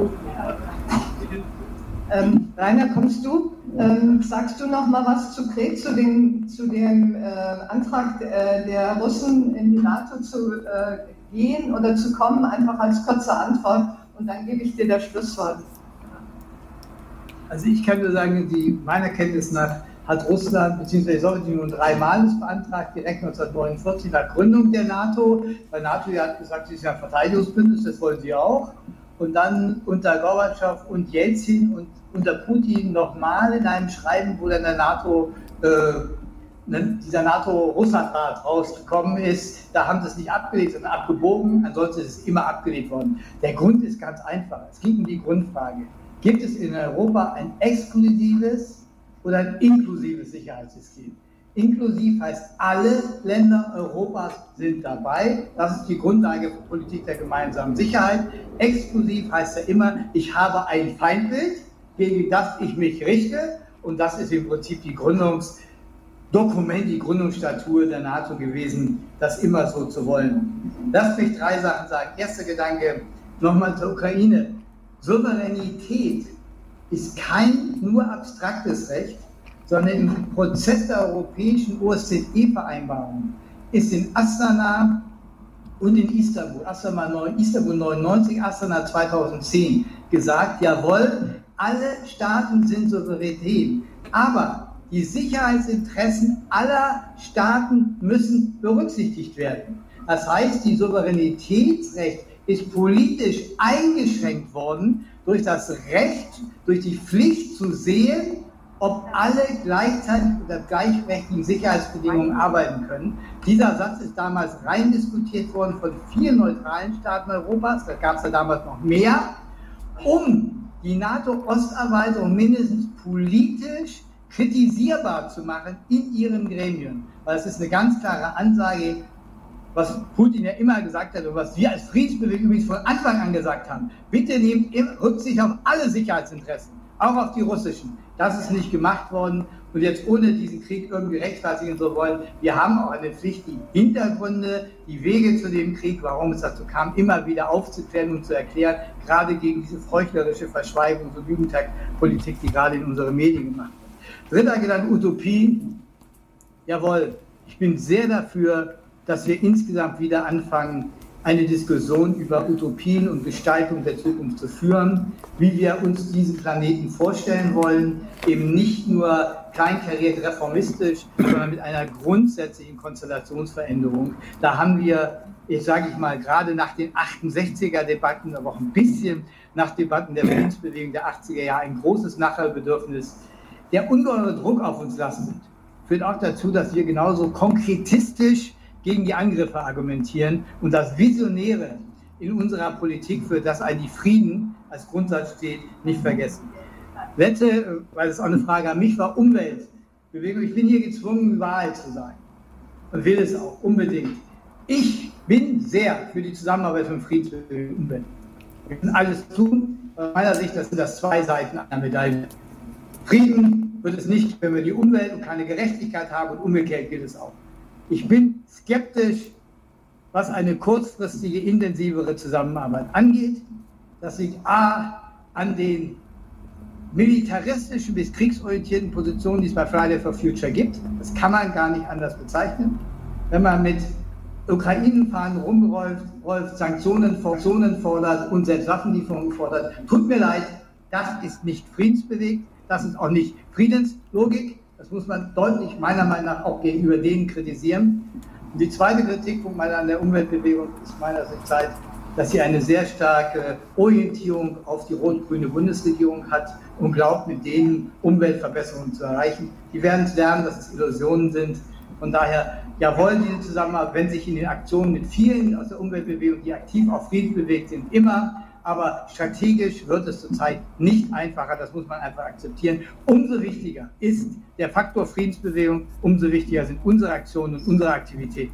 Rainer, kommst du? Sagst du noch mal was zu Kret, zu dem Antrag der Russen in die NATO zu gehen oder zu kommen, einfach als kurze Antwort, und dann gebe ich dir das Schlusswort. Also ich kann nur sagen, meiner Kenntnis nach hat Russland bzw. die Sowjetunion 3-mal das beantragt, direkt 1949 nach Gründung der NATO. Weil NATO hat gesagt, sie ist ja ein Verteidigungsbündnis, das wollen sie auch. Und dann unter Gorbatschow und Jelzin und unter Putin nochmal in einem Schreiben, wo dann der NATO, dieser NATO-Russland-Rat rausgekommen ist, da haben sie es nicht abgelehnt, sondern abgebogen, ansonsten ist es immer abgelehnt worden. Der Grund ist ganz einfach, es geht um die Grundfrage, gibt es in Europa ein exklusives oder ein inklusives Sicherheitssystem? Inklusiv heißt, alle Länder Europas sind dabei. Das ist die Grundlage für Politik der gemeinsamen Sicherheit. Exklusiv heißt ja immer, ich habe ein Feindbild, gegen das ich mich richte. Und das ist im Prinzip die Gründungsdokument, die Gründungsstatur der NATO gewesen, das immer so zu wollen. Lass mich 3 Sachen sagen. Erster Gedanke, nochmal zur Ukraine. Souveränität ist kein nur abstraktes Recht, sondern im Prozess der europäischen OSZE-Vereinbarung ist in Astana und in Istanbul, Istanbul 99, Astana 2010, gesagt, jawohl, alle Staaten sind souverän, aber die Sicherheitsinteressen aller Staaten müssen berücksichtigt werden. Das heißt, die Souveränitätsrecht ist politisch eingeschränkt worden durch das Recht, durch die Pflicht zu sehen, ob alle gleichzeitig unter gleichberechtigten Sicherheitsbedingungen arbeiten können. Dieser Satz ist damals rein diskutiert worden von 4 neutralen Staaten Europas, da gab es ja damals noch mehr, um die NATO-Osterweiterung mindestens politisch kritisierbar zu machen in ihren Gremien. Weil es ist eine ganz klare Ansage, was Putin ja immer gesagt hat und was wir als Friedensbewegung übrigens von Anfang an gesagt haben. Bitte nehmt Rücksicht auf alle Sicherheitsinteressen, auch auf die russischen. Das ist nicht gemacht worden und jetzt ohne diesen Krieg irgendwie rechtfertigen zu wollen. Wir haben auch eine Pflicht, die Hintergründe, die Wege zu dem Krieg, warum es dazu kam, immer wieder aufzuklären und zu erklären, gerade gegen diese heuchlerische Verschweigungs- und Jugendpolitik, die gerade in unseren Medien gemacht wird. 3. Gedanke, Utopie. Jawohl, ich bin sehr dafür, dass wir insgesamt wieder anfangen, eine Diskussion über Utopien und Gestaltung der Zukunft zu führen, wie wir uns diesen Planeten vorstellen wollen, eben nicht nur kleinkariert reformistisch, sondern mit einer grundsätzlichen Konstellationsveränderung. Da haben wir, mal, gerade nach den 68er-Debatten, aber auch ein bisschen nach Debatten der Friedensbewegung der 80er Jahre ein großes Nachholbedürfnis. Der ungeheure Druck auf uns lastet, führt auch dazu, dass wir genauso konkretistisch gegen die Angriffe argumentieren und das Visionäre in unserer Politik, für das eigentlich Frieden als Grundsatz steht, nicht vergessen. Letzte, weil es auch eine Frage an mich war, Umweltbewegung. Ich bin hier gezwungen, die Wahrheit zu sagen und will es auch unbedingt. Ich bin sehr für die Zusammenarbeit von Friedensbewegung und Umwelt. Wir müssen alles tun. Aus meiner Sicht, das sind das zwei Seiten einer Medaille. Frieden wird es nicht, wenn wir die Umwelt und keine Gerechtigkeit haben, und umgekehrt gilt es auch. Ich bin skeptisch, was eine kurzfristige, intensivere Zusammenarbeit angeht. Das liegt an den militaristischen bis kriegsorientierten Positionen, die es bei Friday for Future gibt. Das kann man gar nicht anders bezeichnen. Wenn man mit Ukrainenfahnen rumläuft, Sanktionen fordert und selbst Waffenlieferungen fordert, tut mir leid, das ist nicht friedensbewegt, das ist auch nicht Friedenslogik. Das muss man deutlich meiner Meinung nach auch gegenüber denen kritisieren. Und die zweite Kritikpunkt an der Umweltbewegung ist meiner Sicht, dass sie eine sehr starke Orientierung auf die rot-grüne Bundesregierung hat und glaubt, mit denen Umweltverbesserungen zu erreichen. Die werden es lernen, dass es Illusionen sind. Von daher, jawohl, diese Zusammenarbeit, wenn sich in den Aktionen mit vielen aus der Umweltbewegung, die aktiv auf Frieden bewegt sind, immer, aber strategisch wird es zurzeit nicht einfacher, das muss man einfach akzeptieren. Umso wichtiger ist der Faktor Friedensbewegung, umso wichtiger sind unsere Aktionen und unsere Aktivitäten.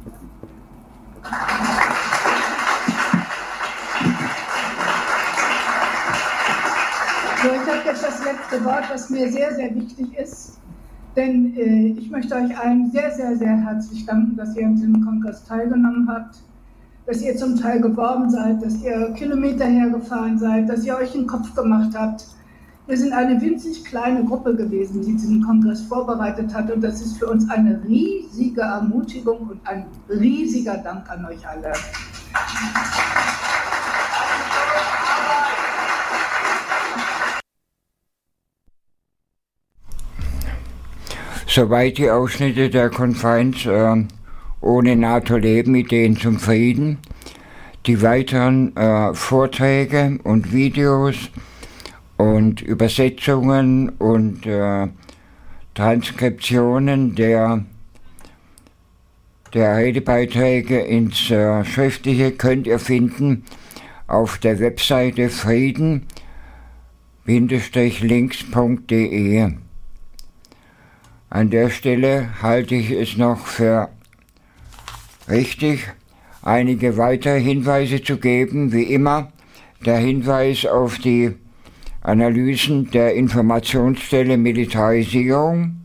So, ich habe jetzt das letzte Wort, was mir sehr, sehr wichtig ist. Denn ich möchte euch allen sehr, sehr, sehr herzlich danken, dass ihr an diesem Kongress teilgenommen habt, dass ihr zum Teil geworben seid, dass ihr Kilometer hergefahren seid, dass ihr euch einen Kopf gemacht habt. Wir sind eine winzig kleine Gruppe gewesen, die diesen Kongress vorbereitet hat, und das ist für uns eine riesige Ermutigung und ein riesiger Dank an euch alle. Soweit die Ausschnitte der Konferenz ohne NATO leben, Ideen zum Frieden. Die weiteren Vorträge und Videos und Übersetzungen und Transkriptionen der Redebeiträge ins Schriftliche könnt ihr finden auf der Webseite frieden-links.de. An der Stelle halte ich es noch für richtig, einige weitere Hinweise zu geben. Wie immer der Hinweis auf die Analysen der Informationsstelle Militarisierung,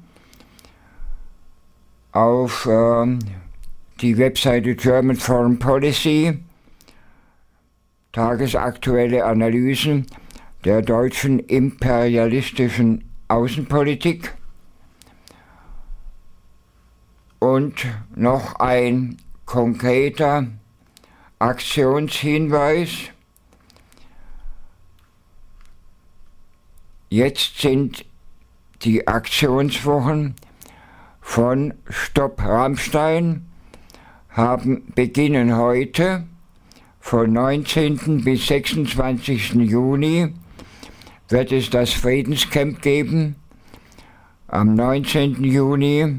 auf die Webseite German Foreign Policy, tagesaktuelle Analysen der deutschen imperialistischen Außenpolitik, und noch ein konkreter Aktionshinweis. Jetzt sind die Aktionswochen von Stopp Rammstein, beginnen heute von 19. bis 26. Juni wird es das Friedenscamp geben. Am 19. Juni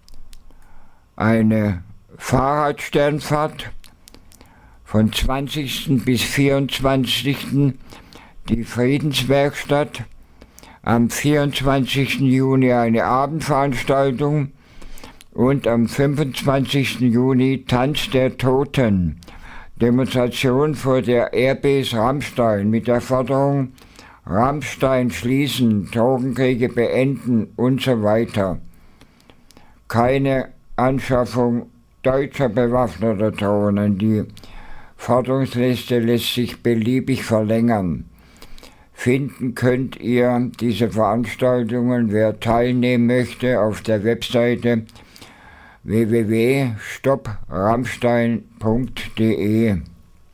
eine Fahrradsternfahrt, von 20. bis 24. die Friedenswerkstatt, am 24. Juni eine Abendveranstaltung und am 25. Juni Tanz der Toten, Demonstration vor der Airbase Rammstein mit der Forderung Rammstein schließen, Drogenkriege beenden und so weiter. Keine Anschaffung deutscher bewaffneter Drohnen. Die Forderungsliste lässt sich beliebig verlängern. Finden könnt ihr diese Veranstaltungen, wer teilnehmen möchte, auf der Webseite www.stopprammstein.de.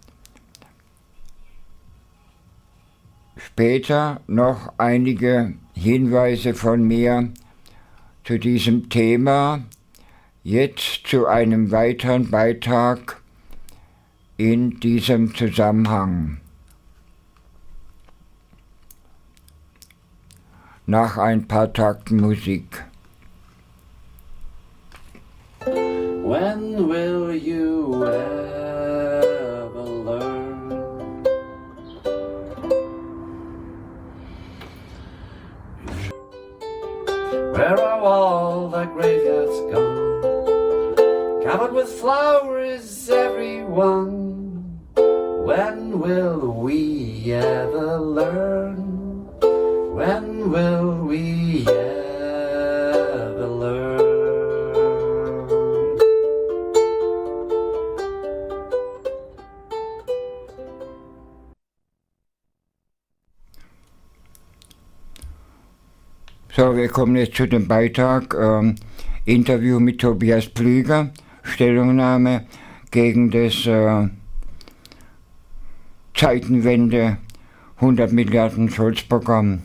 Später noch einige Hinweise von mir zu diesem Thema, jetzt zu einem weiteren Beitrag in diesem Zusammenhang. Nach ein paar Takten Musik. When will you ever learn? Where are all the graveyards gone? Covered with flowers, everyone. When will we ever learn? When will we ever learn? So, wir kommen jetzt zu dem Beitrag Interview mit Tobias Pflüger, Stellungnahme gegen das Zeitenwende 100 Milliarden Scholz-Programm.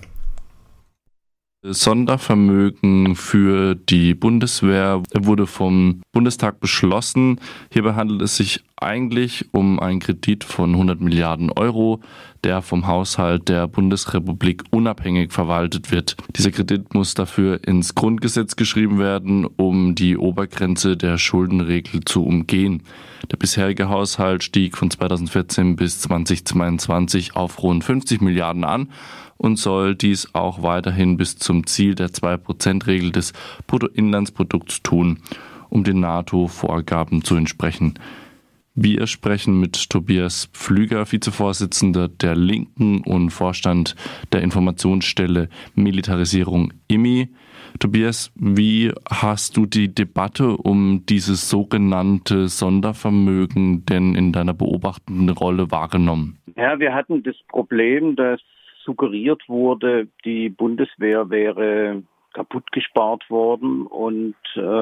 Sondervermögen für die Bundeswehr wurde vom Bundestag beschlossen. Hierbei handelt es sich eigentlich um einen Kredit von 100 Milliarden Euro, der vom Haushalt der Bundesrepublik unabhängig verwaltet wird. Dieser Kredit muss dafür ins Grundgesetz geschrieben werden, um die Obergrenze der Schuldenregel zu umgehen. Der bisherige Haushalt stieg von 2014 bis 2022 auf rund 50 Milliarden an und soll dies auch weiterhin bis zum Ziel der 2%-Regel des Bruttoinlandsprodukts tun, um den NATO-Vorgaben zu entsprechen. Wir sprechen mit Tobias Pflüger, Vizevorsitzender der Linken und Vorstand der Informationsstelle Militarisierung IMI. Tobias, wie hast du die Debatte um dieses sogenannte Sondervermögen denn in deiner beobachtenden Rolle wahrgenommen? Ja, wir hatten das Problem, dass suggeriert wurde, die Bundeswehr wäre kaputt gespart worden und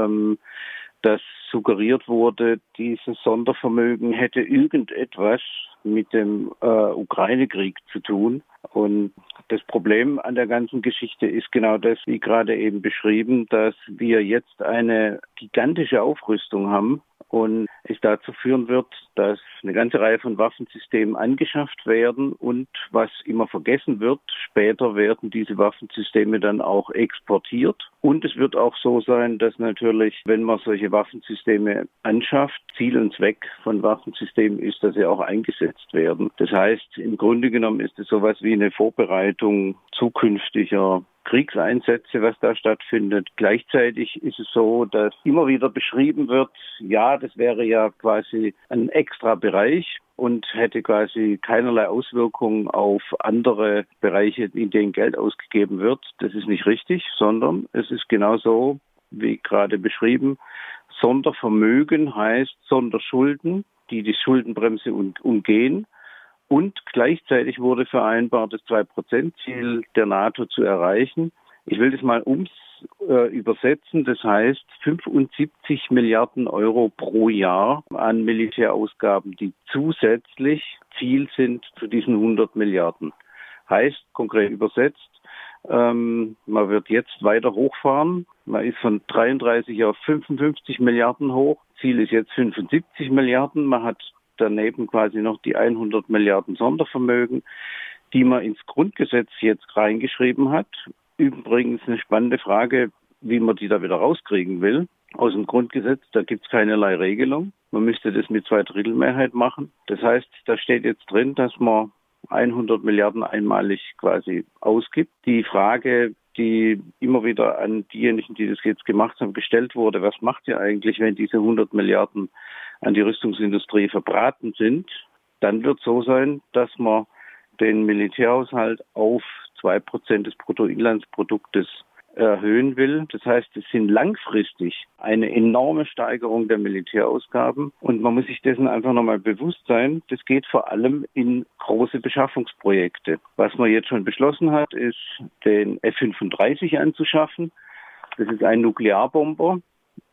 dass suggeriert wurde, dieses Sondervermögen hätte irgendetwas mit dem Ukraine-Krieg zu tun. Und das Problem an der ganzen Geschichte ist genau das, wie gerade eben beschrieben, dass wir jetzt eine gigantische Aufrüstung haben und es dazu führen wird, dass eine ganze Reihe von Waffensystemen angeschafft werden und was immer vergessen wird, später werden diese Waffensysteme dann auch exportiert. Und es wird auch so sein, dass natürlich, wenn man solche Waffensysteme anschafft, Ziel und Zweck von Waffensystemen ist, dass sie auch eingesetzt werden. Das heißt, im Grunde genommen ist es sowas wie eine Vorbereitung zukünftiger Kriegseinsätze, was da stattfindet. Gleichzeitig ist es so, dass immer wieder beschrieben wird, ja, das wäre ja quasi ein extra Bereich und hätte quasi keinerlei Auswirkungen auf andere Bereiche, in denen Geld ausgegeben wird. Das ist nicht richtig, sondern es ist genauso, wie gerade beschrieben, Sondervermögen heißt Sonderschulden, die die Schuldenbremse umgehen. Und gleichzeitig wurde vereinbart, das 2%-Ziel der NATO zu erreichen. Ich will das mal übersetzen. Das heißt 75 Milliarden Euro pro Jahr an Militärausgaben, die zusätzlich Ziel sind zu diesen 100 Milliarden. Heißt konkret übersetzt, man wird jetzt weiter hochfahren. Man ist von 33 auf 55 Milliarden hoch. Ziel ist jetzt 75 Milliarden. Man hat daneben quasi noch die 100 Milliarden Sondervermögen, die man ins Grundgesetz jetzt reingeschrieben hat. Übrigens eine spannende Frage, wie man die da wieder rauskriegen will. Aus dem Grundgesetz, da gibt es keinerlei Regelung. Man müsste das mit 2/3 machen. Das heißt, da steht jetzt drin, dass man 100 Milliarden einmalig quasi ausgibt. Die Frage, die immer wieder an diejenigen, die das jetzt gemacht haben, gestellt wurde, was macht ihr eigentlich, wenn diese 100 Milliarden an die Rüstungsindustrie verbraten sind? Dann wird es so sein, dass man den Militärhaushalt auf 2% des Bruttoinlandsproduktes erhöhen will. Das heißt, es sind langfristig eine enorme Steigerung der Militärausgaben und man muss sich dessen einfach nochmal bewusst sein, das geht vor allem in große Beschaffungsprojekte. Was man jetzt schon beschlossen hat, ist, den F-35 anzuschaffen. Das ist ein Nuklearbomber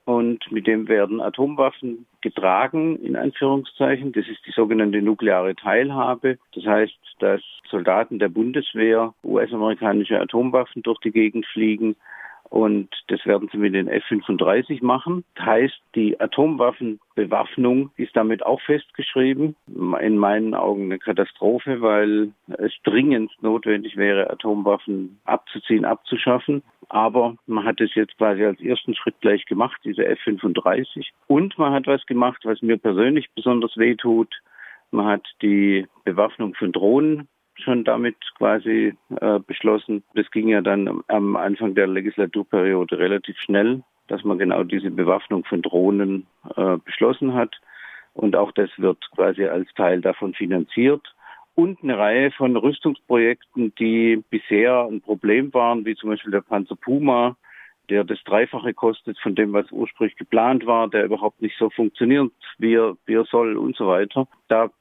und mit dem werden Atomwaffen getragen, in Anführungszeichen. Das ist die sogenannte nukleare Teilhabe. Das heißt, dass Soldaten der Bundeswehr US-amerikanische Atomwaffen durch die Gegend fliegen. Und das werden sie mit den F-35 machen. Das heißt, die Atomwaffenbewaffnung ist damit auch festgeschrieben. In meinen Augen eine Katastrophe, weil es dringend notwendig wäre, Atomwaffen abzuziehen, abzuschaffen. Aber man hat es jetzt quasi als ersten Schritt gleich gemacht, diese F-35. Und man hat was gemacht, was mir persönlich besonders wehtut. Man hat die Bewaffnung von Drohnen schon damit quasi beschlossen. Das ging ja dann am Anfang der Legislaturperiode relativ schnell, dass man genau diese Bewaffnung von Drohnen beschlossen hat. Und auch das wird quasi als Teil davon finanziert. Und eine Reihe von Rüstungsprojekten, die bisher ein Problem waren, wie zum Beispiel der Panzer Puma, der das Dreifache kostet von dem, was ursprünglich geplant war, der überhaupt nicht so funktioniert, wie er soll und so weiter. Da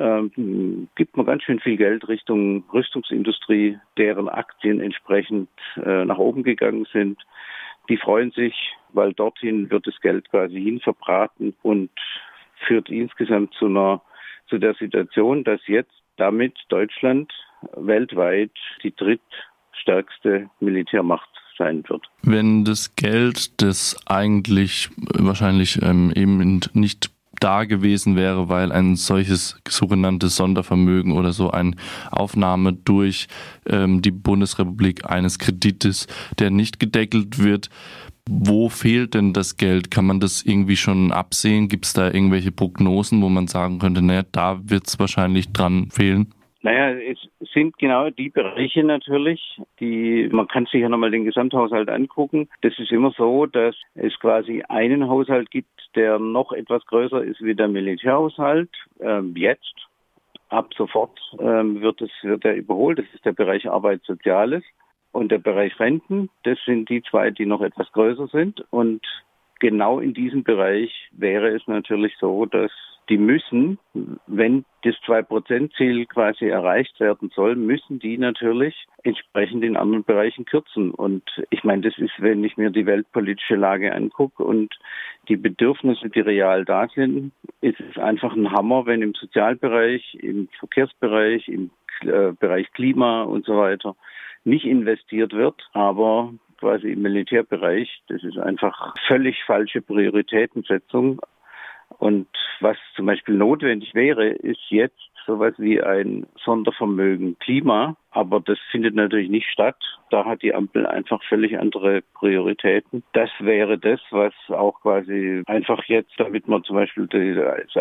gibt man ganz schön viel Geld Richtung Rüstungsindustrie, deren Aktien entsprechend nach oben gegangen sind. Die freuen sich, weil dorthin wird das Geld quasi hin verbraten und führt insgesamt zu der Situation, dass jetzt damit Deutschland weltweit die drittstärkste Militärmacht sein wird. Wenn das Geld, das eigentlich wahrscheinlich eben nicht da gewesen wäre, weil ein solches sogenanntes Sondervermögen oder so eine Aufnahme durch die Bundesrepublik eines Kredites, der nicht gedeckelt wird. Wo fehlt denn das Geld? Kann man das irgendwie schon absehen? Gibt es da irgendwelche Prognosen, wo man sagen könnte, naja, da wird es wahrscheinlich dran fehlen? Naja, es sind genau die Bereiche natürlich, man kann sich ja nochmal den Gesamthaushalt angucken. Das ist immer so, dass es quasi einen Haushalt gibt, der noch etwas größer ist wie der Militärhaushalt. Jetzt, ab sofort, wird er überholt. Das ist der Bereich Arbeit, Soziales. Und der Bereich Renten, das sind die zwei, die noch etwas größer sind. Und genau in diesem Bereich wäre es natürlich so, dass die müssen, wenn das 2%-Ziel quasi erreicht werden soll, müssen die natürlich entsprechend in anderen Bereichen kürzen. Und ich meine, das ist, wenn ich mir die weltpolitische Lage angucke und die Bedürfnisse, die real da sind, ist es einfach ein Hammer, wenn im Sozialbereich, im Verkehrsbereich, im Bereich Klima und so weiter nicht investiert wird, aber quasi im Militärbereich, das ist einfach völlig falsche Prioritätensetzung. Und was zum Beispiel notwendig wäre, ist jetzt sowas wie ein Sondervermögen Klima. Aber das findet natürlich nicht statt. Da hat die Ampel einfach völlig andere Prioritäten. Das wäre das, was auch quasi einfach jetzt, damit man zum Beispiel das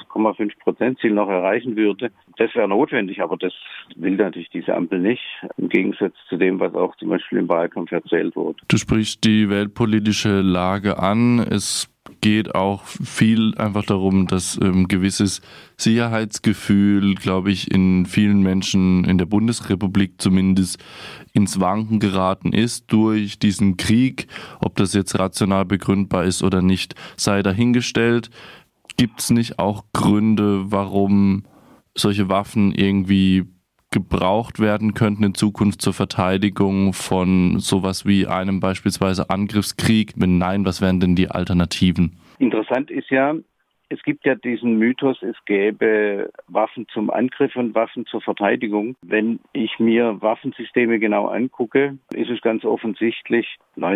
1,5%-Ziel noch erreichen würde, das wäre notwendig. Aber das will natürlich diese Ampel nicht. Im Gegensatz zu dem, was auch zum Beispiel im Wahlkampf erzählt wurde. Du sprichst die weltpolitische Lage an. Es geht auch viel einfach darum, dass gewisses Sicherheitsgefühl, glaube ich, in vielen Menschen in der Bundesrepublik zumindest ins Wanken geraten ist durch diesen Krieg. Ob das jetzt rational begründbar ist oder nicht, sei dahingestellt. Gibt es nicht auch Gründe, warum solche Waffen irgendwie gebraucht werden könnten in Zukunft zur Verteidigung von sowas wie einem beispielsweise Angriffskrieg? Wenn nein, was wären denn die Alternativen? Interessant ist ja, es gibt ja diesen Mythos, es gäbe Waffen zum Angriff und Waffen zur Verteidigung. Wenn ich mir Waffensysteme genau angucke, ist es ganz offensichtlich,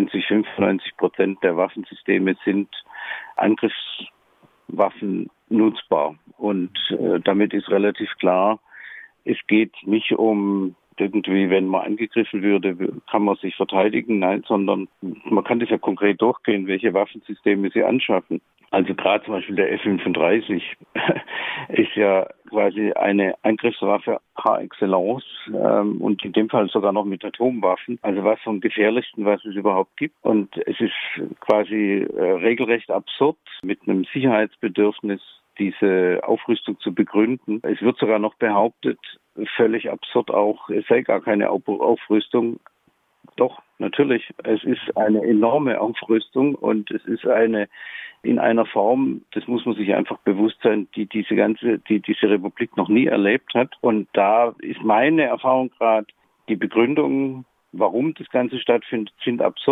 95% der Waffensysteme sind Angriffswaffen nutzbar. Und damit ist relativ klar, es geht nicht um irgendwie, wenn man angegriffen würde, kann man sich verteidigen. Nein, sondern man kann das ja konkret durchgehen, welche Waffensysteme sie anschaffen. Also gerade zum Beispiel der F-35 ist ja quasi eine Angriffswaffe par excellence und in dem Fall sogar noch mit Atomwaffen. Also was vom Gefährlichsten, was es überhaupt gibt. Und es ist quasi regelrecht absurd mit einem Sicherheitsbedürfnis diese Aufrüstung zu begründen. Es wird sogar noch behauptet, völlig absurd auch, es sei gar keine Aufrüstung. Doch, natürlich, es ist eine enorme Aufrüstung und es ist in einer Form, das muss man sich einfach bewusst sein, die diese Republik noch nie erlebt hat. Und da ist meine Erfahrung gerade, die Begründungen, warum das Ganze stattfindet, sind absurd.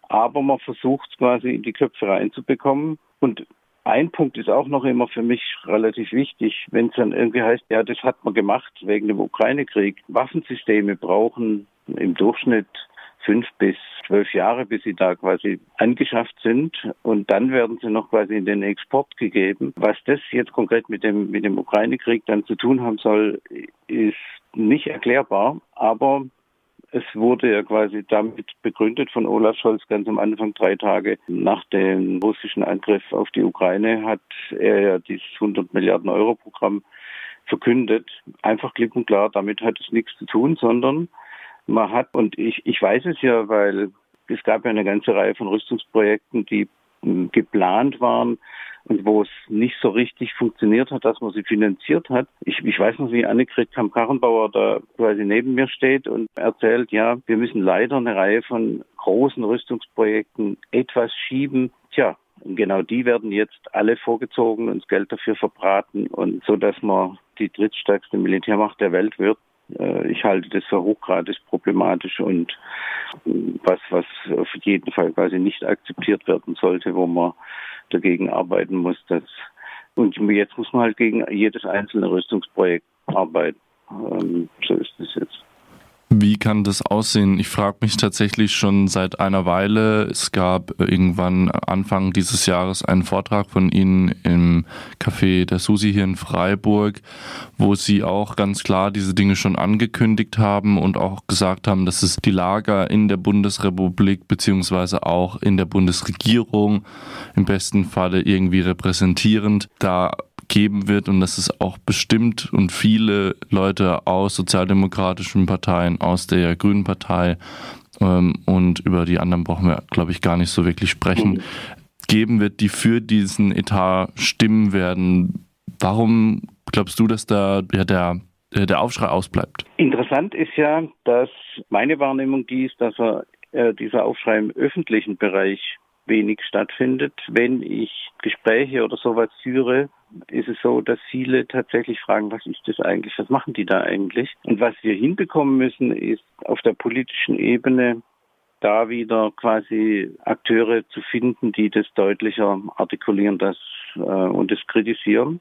aber man versucht es quasi in die Köpfe reinzubekommen. Und ein Punkt ist auch noch immer für mich relativ wichtig, wenn es dann irgendwie heißt, ja, das hat man gemacht wegen dem Ukraine-Krieg. Waffensysteme brauchen im Durchschnitt 5 bis 12 Jahre, bis sie da quasi angeschafft sind, und dann werden sie noch quasi in den Export gegeben. Was das jetzt konkret mit dem Ukraine-Krieg dann zu tun haben soll, ist nicht erklärbar, aber es wurde ja quasi damit begründet von Olaf Scholz ganz am Anfang, 3 Tage nach dem russischen Angriff auf die Ukraine, hat er ja dieses 100 Milliarden Euro Programm verkündet. Einfach klipp und klar, damit hat es nichts zu tun, sondern man hat, und ich weiß es ja, weil es gab ja eine ganze Reihe von Rüstungsprojekten, die geplant waren und wo es nicht so richtig funktioniert hat, dass man sie finanziert hat. Ich weiß noch, wie Annegret Kramp-Karrenbauer da quasi neben mir steht und erzählt, ja, wir müssen leider eine Reihe von großen Rüstungsprojekten etwas schieben. Tja, und genau die werden jetzt alle vorgezogen und das Geld dafür verbraten, und so, dass man die drittstärkste Militärmacht der Welt wird. Ich halte das für hochgradig problematisch und was auf jeden Fall quasi nicht akzeptiert werden sollte, wo man dagegen arbeiten muss. Und jetzt muss man halt gegen jedes einzelne Rüstungsprojekt arbeiten. So ist es jetzt. Wie kann das aussehen? Ich frage mich tatsächlich schon seit einer Weile. Es gab irgendwann Anfang dieses Jahres einen Vortrag von Ihnen im Café der Susi hier in Freiburg, wo Sie auch ganz klar diese Dinge schon angekündigt haben und auch gesagt haben, dass es die Lager in der Bundesrepublik beziehungsweise auch in der Bundesregierung im besten Falle irgendwie repräsentierend da geben wird und dass es auch bestimmt und viele Leute aus sozialdemokratischen Parteien, aus der Grünen Partei und über die anderen brauchen wir, glaube ich, gar nicht so wirklich sprechen, geben wird, die für diesen Etat stimmen werden. Warum glaubst du, dass da der Aufschrei ausbleibt? Interessant ist ja, dass meine Wahrnehmung die ist, dass dieser Aufschrei im öffentlichen Bereich wenig stattfindet. Wenn ich Gespräche oder sowas führe, ist es so, dass viele tatsächlich fragen, was ist das eigentlich, was machen die da eigentlich? Und was wir hinbekommen müssen, ist auf der politischen Ebene da wieder quasi Akteure zu finden, die das deutlicher artikulieren und das kritisieren.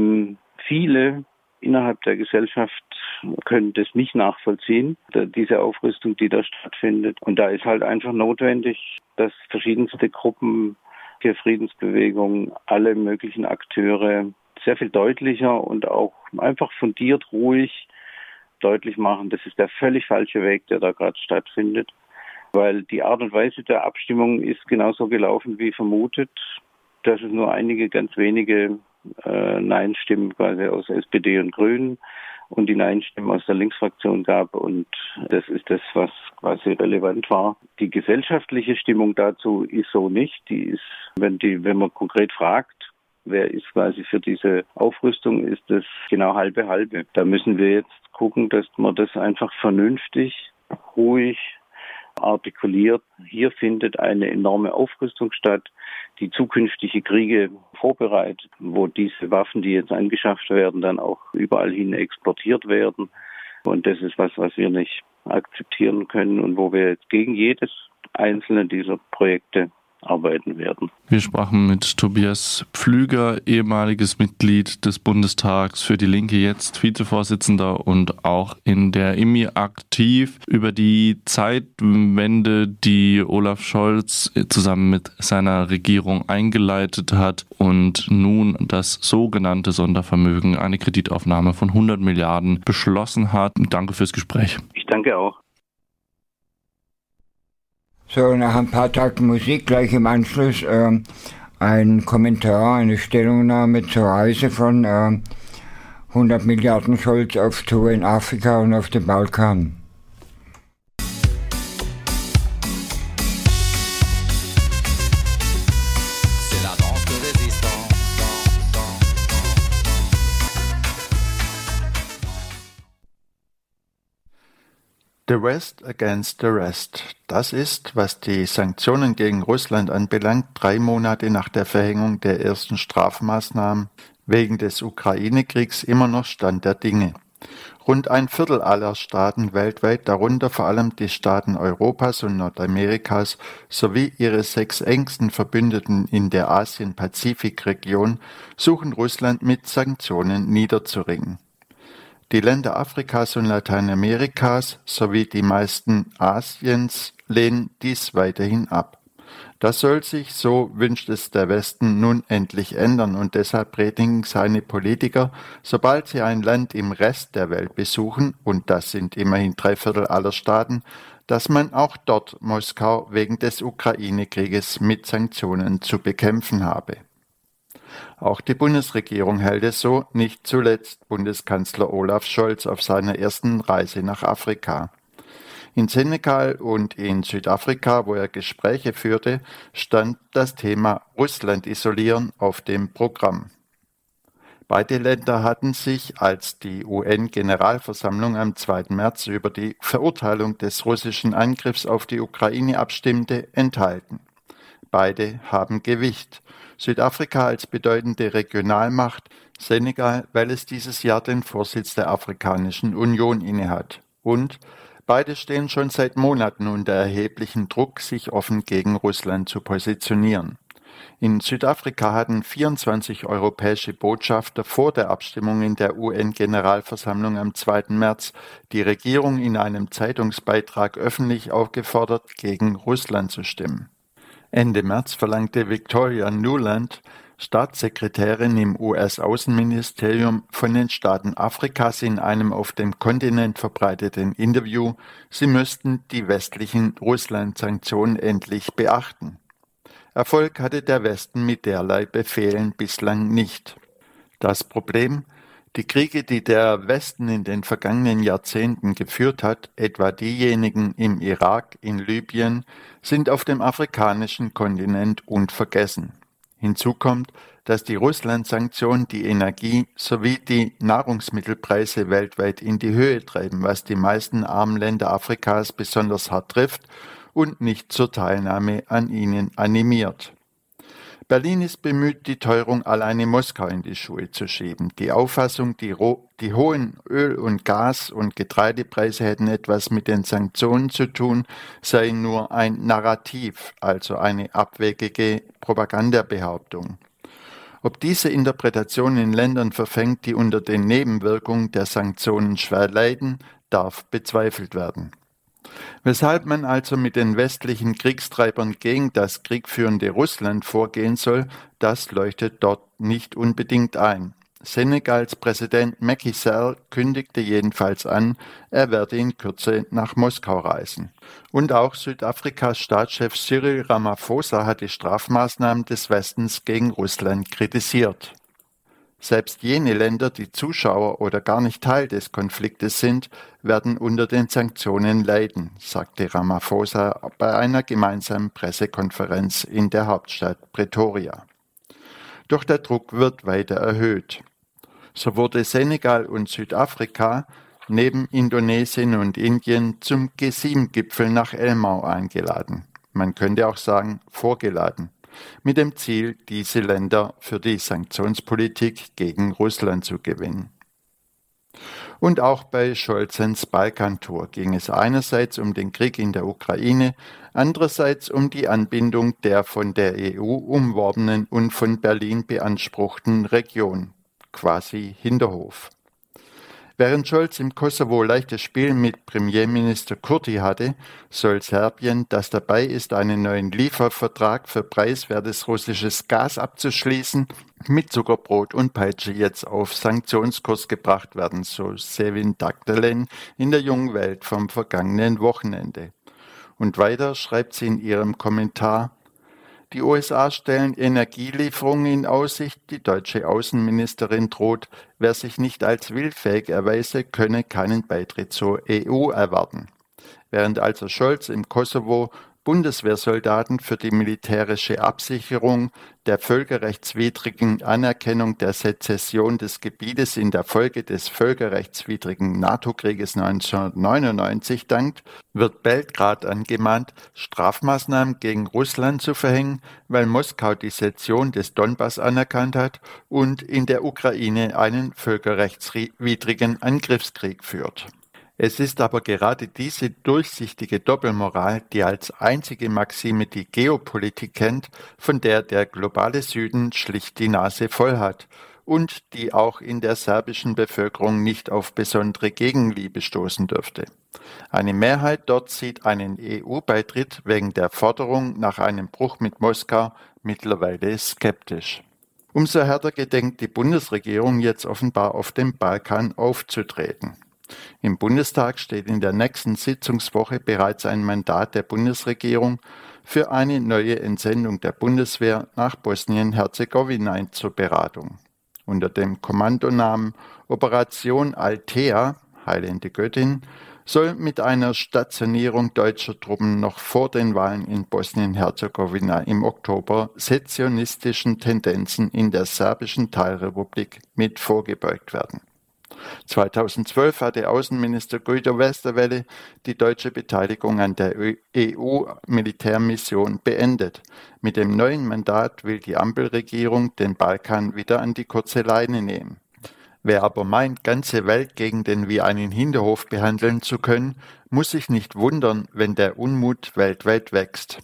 Viele innerhalb der Gesellschaft können das nicht nachvollziehen, diese Aufrüstung, die da stattfindet. Und da ist halt einfach notwendig, dass verschiedenste Gruppen, die Friedensbewegung, alle möglichen Akteure sehr viel deutlicher und auch einfach fundiert, ruhig deutlich machen, das ist der völlig falsche Weg, der da gerade stattfindet. Weil die Art und Weise der Abstimmung ist genauso gelaufen wie vermutet, dass es nur einige ganz wenige Nein-Stimmen quasi aus SPD und Grünen und die Nein-Stimmen aus der Linksfraktion gab, und das ist das, was quasi relevant war. Die gesellschaftliche Stimmung dazu ist so nicht. Die ist, wenn man konkret fragt, wer ist quasi für diese Aufrüstung, ist das genau halbe. Da müssen wir jetzt gucken, dass man das einfach vernünftig, ruhig artikuliert. Hier findet eine enorme Aufrüstung statt, die zukünftige Kriege vorbereitet, wo diese Waffen, die jetzt angeschafft werden, dann auch überall hin exportiert werden. Und das ist was wir nicht akzeptieren können und wo wir jetzt gegen jedes einzelne dieser Projekte arbeiten werden. Wir sprachen mit Tobias Pflüger, ehemaliges Mitglied des Bundestags für die Linke, jetzt Vizevorsitzender und auch in der IMI aktiv, über die Zeitwende, die Olaf Scholz zusammen mit seiner Regierung eingeleitet hat und nun das sogenannte Sondervermögen, eine Kreditaufnahme von 100 Milliarden beschlossen hat. Danke fürs Gespräch. Ich danke auch. So, nach ein paar Tagen Musik, gleich im Anschluss ein Kommentar, eine Stellungnahme zur Reise von 100 Milliarden Scholz auf Tour in Afrika und auf dem Balkan. The West against the rest. Das ist, was die Sanktionen gegen Russland anbelangt, 3 Monate nach der Verhängung der ersten Strafmaßnahmen wegen des Ukraine-Kriegs immer noch Stand der Dinge. Rund ein Viertel aller Staaten weltweit, darunter vor allem die Staaten Europas und Nordamerikas sowie ihre 6 engsten Verbündeten in der Asien-Pazifik-Region, suchen Russland mit Sanktionen niederzuringen. Die Länder Afrikas und Lateinamerikas sowie die meisten Asiens lehnen dies weiterhin ab. Das soll sich, so wünscht es der Westen, nun endlich ändern und deshalb predigen seine Politiker, sobald sie ein Land im Rest der Welt besuchen, und das sind immerhin 3/4 aller Staaten, dass man auch dort Moskau wegen des Ukraine-Krieges mit Sanktionen zu bekämpfen habe. Auch die Bundesregierung hält es so, nicht zuletzt Bundeskanzler Olaf Scholz auf seiner ersten Reise nach Afrika. In Senegal und in Südafrika, wo er Gespräche führte, stand das Thema Russland isolieren auf dem Programm. Beide Länder hatten sich, als die UN-Generalversammlung am 2. März über die Verurteilung des russischen Angriffs auf die Ukraine abstimmte, enthalten. Beide haben Gewicht. Südafrika als bedeutende Regionalmacht, Senegal, weil es dieses Jahr den Vorsitz der Afrikanischen Union innehat. Und beide stehen schon seit Monaten unter erheblichem Druck, sich offen gegen Russland zu positionieren. In Südafrika hatten 24 europäische Botschafter vor der Abstimmung in der UN-Generalversammlung am 2. März die Regierung in einem Zeitungsbeitrag öffentlich aufgefordert, gegen Russland zu stimmen. Ende März verlangte Victoria Nuland, Staatssekretärin im US-Außenministerium, von den Staaten Afrikas in einem auf dem Kontinent verbreiteten Interview, sie müssten die westlichen Russland-Sanktionen endlich beachten. Erfolg hatte der Westen mit derlei Befehlen bislang nicht. Das Problem: Die Kriege, die der Westen in den vergangenen Jahrzehnten geführt hat, etwa diejenigen im Irak, in Libyen, sind auf dem afrikanischen Kontinent unvergessen. Hinzu kommt, dass die Russland-Sanktionen die Energie- sowie die Nahrungsmittelpreise weltweit in die Höhe treiben, was die meisten armen Länder Afrikas besonders hart trifft und nicht zur Teilnahme an ihnen animiert. Berlin ist bemüht, die Teuerung alleine Moskau in die Schuhe zu schieben. Die Auffassung, die hohen Öl- und Gas- und Getreidepreise hätten etwas mit den Sanktionen zu tun, sei nur ein Narrativ, also eine abwegige Propagandabehauptung. Ob diese Interpretation in Ländern verfängt, die unter den Nebenwirkungen der Sanktionen schwer leiden, darf bezweifelt werden. Weshalb man also mit den westlichen Kriegstreibern gegen das kriegführende Russland vorgehen soll, das leuchtet dort nicht unbedingt ein. Senegals Präsident Macky Sall kündigte jedenfalls an, er werde in Kürze nach Moskau reisen. Und auch Südafrikas Staatschef Cyril Ramaphosa hat die Strafmaßnahmen des Westens gegen Russland kritisiert. Selbst jene Länder, die Zuschauer oder gar nicht Teil des Konfliktes sind, werden unter den Sanktionen leiden, sagte Ramaphosa bei einer gemeinsamen Pressekonferenz in der Hauptstadt Pretoria. Doch der Druck wird weiter erhöht. So wurde Senegal und Südafrika neben Indonesien und Indien zum G7-Gipfel nach Elmau eingeladen. Man könnte auch sagen, vorgeladen. Mit dem Ziel, diese Länder für die Sanktionspolitik gegen Russland zu gewinnen. Und auch bei Scholzens Balkantour ging es einerseits um den Krieg in der Ukraine, andererseits um die Anbindung der von der EU umworbenen und von Berlin beanspruchten Region, quasi Hinterhof. Während Scholz im Kosovo leichtes Spiel mit Premierminister Kurti hatte, soll Serbien, das dabei ist, einen neuen Liefervertrag für preiswertes russisches Gas abzuschließen, mit Zuckerbrot und Peitsche jetzt auf Sanktionskurs gebracht werden, so Sevin Dagdelen in der Jungen Welt vom vergangenen Wochenende. Und weiter schreibt sie in ihrem Kommentar: Die USA stellen Energielieferungen in Aussicht, die deutsche Außenministerin droht, wer sich nicht als willfähig erweise, könne keinen Beitritt zur EU erwarten. Während also Scholz im Kosovo Bundeswehrsoldaten für die militärische Absicherung der völkerrechtswidrigen Anerkennung der Sezession des Gebietes in der Folge des völkerrechtswidrigen NATO-Krieges 1999 dankt, wird Belgrad angemahnt, Strafmaßnahmen gegen Russland zu verhängen, weil Moskau die Sezession des Donbass anerkannt hat und in der Ukraine einen völkerrechtswidrigen Angriffskrieg führt. Es ist aber gerade diese durchsichtige Doppelmoral, die als einzige Maxime die Geopolitik kennt, von der der globale Süden schlicht die Nase voll hat und die auch in der serbischen Bevölkerung nicht auf besondere Gegenliebe stoßen dürfte. Eine Mehrheit dort sieht einen EU-Beitritt wegen der Forderung nach einem Bruch mit Moskau mittlerweile skeptisch. Umso härter gedenkt die Bundesregierung jetzt offenbar auf dem Balkan aufzutreten. Im Bundestag steht in der nächsten Sitzungswoche bereits ein Mandat der Bundesregierung für eine neue Entsendung der Bundeswehr nach Bosnien-Herzegowina zur Beratung. Unter dem Kommandonamen Operation Althea, Heilende Göttin, soll mit einer Stationierung deutscher Truppen noch vor den Wahlen in Bosnien-Herzegowina im Oktober sezessionistischen Tendenzen in der serbischen Teilrepublik mit vorgebeugt werden. 2012 hatte Außenminister Guido Westerwelle die deutsche Beteiligung an der EU-Militärmission beendet. Mit dem neuen Mandat will die Ampelregierung den Balkan wieder an die kurze Leine nehmen. Wer aber meint, ganze Weltgegenden wie einen Hinterhof behandeln zu können, muss sich nicht wundern, wenn der Unmut weltweit wächst.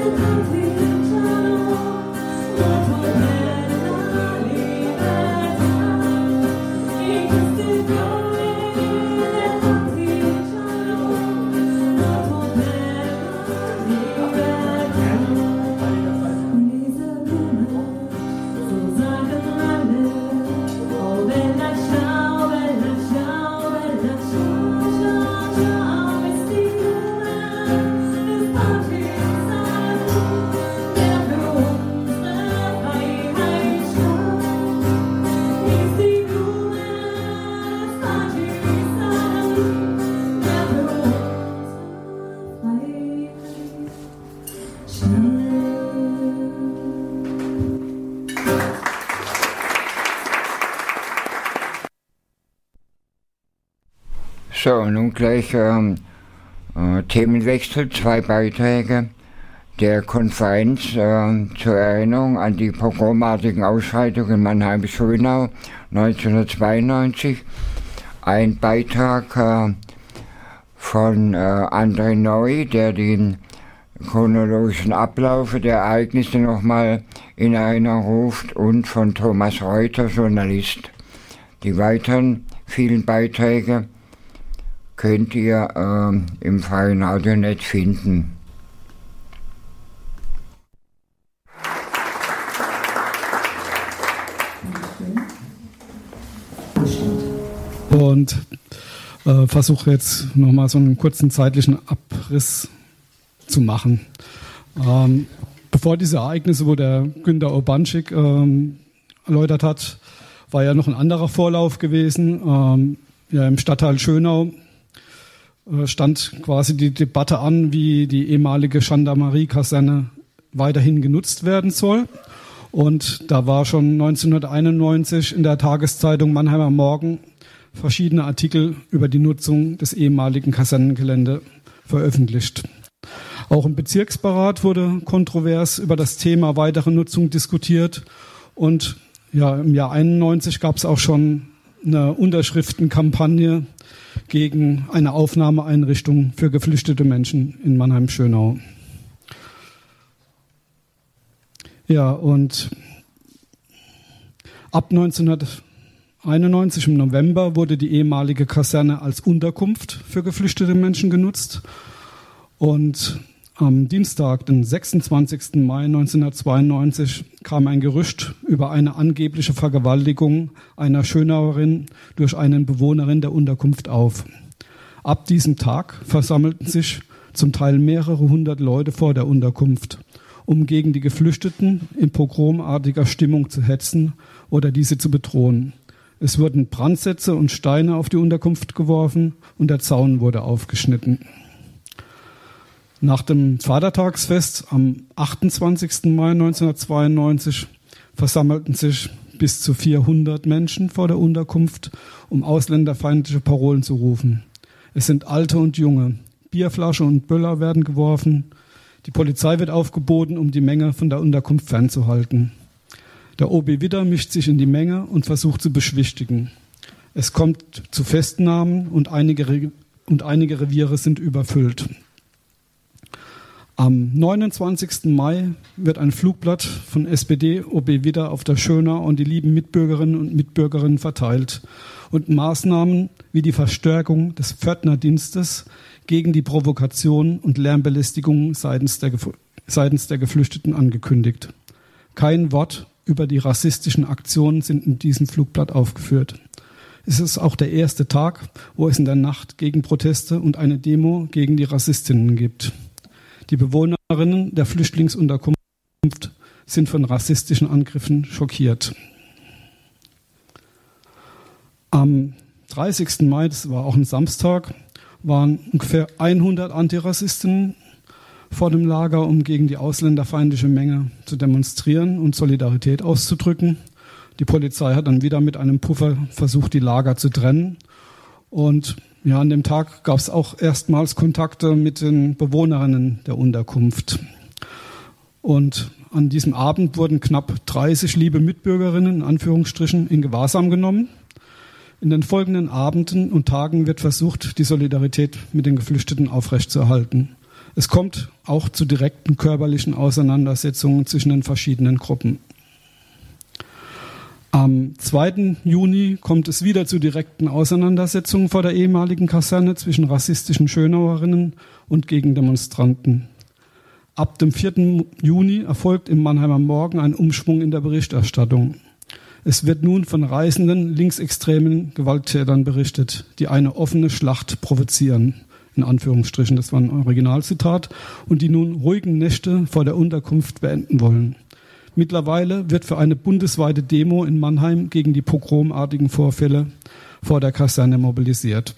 So, nun gleich Themenwechsel, 2 Beiträge der Konferenz zur Erinnerung an die pogromartigen Ausschreitungen in Mannheim-Schönau 1992. Ein Beitrag von André Neu, der den chronologischen Ablauf der Ereignisse nochmal in Erinnerung ruft, und von Thomas Reuter, Journalist. Die weiteren vielen Beiträge könnt ihr im freien Radionet finden. Und versuche jetzt nochmal so einen kurzen zeitlichen Abriss zu machen. Bevor diese Ereignisse, wo der Günter Urbanschik erläutert hat, war ja noch ein anderer Vorlauf gewesen. Ja, im Stadtteil Schönau stand quasi die Debatte an, wie die ehemalige Gendarmerie-Kaserne weiterhin genutzt werden soll. Und da war schon 1991 in der Tageszeitung Mannheimer Morgen verschiedene Artikel über die Nutzung des ehemaligen Kasernengelände veröffentlicht. Auch im Bezirksberat wurde kontrovers über das Thema weitere Nutzung diskutiert. Und ja, im Jahr 91 gab es auch schon eine Unterschriftenkampagne gegen eine Aufnahmeeinrichtung für geflüchtete Menschen in Mannheim-Schönau. Ja, und ab 1991 im November wurde die ehemalige Kaserne als Unterkunft für geflüchtete Menschen genutzt. Und am Dienstag, den 26. Mai 1992, kam ein Gerücht über eine angebliche Vergewaltigung einer Schönauerin durch eine Bewohnerin der Unterkunft auf. Ab diesem Tag versammelten sich zum Teil mehrere hundert Leute vor der Unterkunft, um gegen die Geflüchteten in pogromartiger Stimmung zu hetzen oder diese zu bedrohen. Es wurden Brandsätze und Steine auf die Unterkunft geworfen und der Zaun wurde aufgeschnitten. Nach dem Vatertagsfest am 28. Mai 1992 versammelten sich bis zu 400 Menschen vor der Unterkunft, um ausländerfeindliche Parolen zu rufen. Es sind Alte und Junge. Bierflasche und Böller werden geworfen. Die Polizei wird aufgeboten, um die Menge von der Unterkunft fernzuhalten. Der OB Widder mischt sich in die Menge und versucht zu beschwichtigen. Es kommt zu Festnahmen und einige Reviere sind überfüllt. Am 29. Mai wird ein Flugblatt von SPD-OB Widder auf der Schönau und die lieben Mitbürgerinnen und Mitbürgerinnen verteilt und Maßnahmen wie die Verstärkung des Pförtnerdienstes gegen die Provokation und Lärmbelästigung seitens der Geflüchteten angekündigt. Kein Wort über die rassistischen Aktionen sind in diesem Flugblatt aufgeführt. Es ist auch der erste Tag, wo es in der Nacht Gegenproteste und eine Demo gegen die Rassistinnen gibt. Die Bewohnerinnen der Flüchtlingsunterkunft sind von rassistischen Angriffen schockiert. Am 30. Mai, das war auch ein Samstag, waren ungefähr 100 Antirassisten vor dem Lager, um gegen die ausländerfeindliche Menge zu demonstrieren und Solidarität auszudrücken. Die Polizei hat dann wieder mit einem Puffer versucht, die Lager zu trennen. Und ja, an dem Tag gab es auch erstmals Kontakte mit den Bewohnerinnen der Unterkunft. Und an diesem Abend wurden knapp 30 liebe Mitbürgerinnen, in Anführungsstrichen, in Gewahrsam genommen. In den folgenden Abenden und Tagen wird versucht, die Solidarität mit den Geflüchteten aufrechtzuerhalten. Es kommt auch zu direkten körperlichen Auseinandersetzungen zwischen den verschiedenen Gruppen. Am 2. Juni kommt es wieder zu direkten Auseinandersetzungen vor der ehemaligen Kaserne zwischen rassistischen Schönauerinnen und Gegendemonstranten. Ab dem 4. Juni erfolgt im Mannheimer Morgen ein Umschwung in der Berichterstattung. Es wird nun von reißenden, linksextremen Gewalttätern berichtet, die eine offene Schlacht provozieren, in Anführungsstrichen, das war ein Originalzitat, und die nun ruhigen Nächte vor der Unterkunft beenden wollen. Mittlerweile wird für eine bundesweite Demo in Mannheim gegen die pogromartigen Vorfälle vor der Kaserne mobilisiert.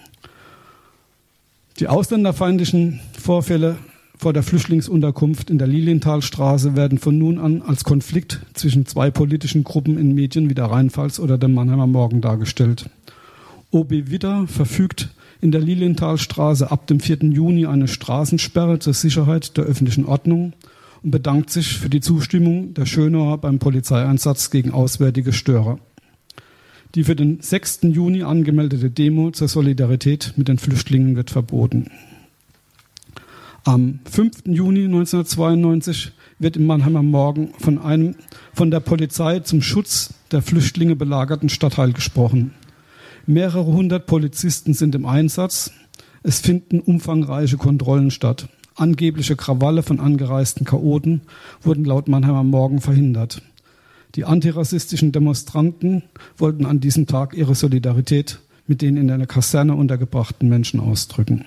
Die ausländerfeindlichen Vorfälle vor der Flüchtlingsunterkunft in der Lilienthalstraße werden von nun an als Konflikt zwischen zwei politischen Gruppen in Medien wie der Rheinpfalz oder dem Mannheimer Morgen dargestellt. OB Widder verfügt in der Lilienthalstraße ab dem 4. Juni eine Straßensperre zur Sicherheit der öffentlichen Ordnung und bedankt sich für die Zustimmung der Schönauer beim Polizeieinsatz gegen auswärtige Störer. Die für den 6. Juni angemeldete Demo zur Solidarität mit den Flüchtlingen wird verboten. Am 5. Juni 1992 wird im Mannheimer Morgen von einem von der Polizei zum Schutz der Flüchtlinge belagerten Stadtteil gesprochen. Mehrere hundert Polizisten sind im Einsatz. Es finden umfangreiche Kontrollen statt. Angebliche Krawalle von angereisten Chaoten wurden laut Mannheimer Morgen verhindert. Die antirassistischen Demonstranten wollten an diesem Tag ihre Solidarität mit den in der Kaserne untergebrachten Menschen ausdrücken.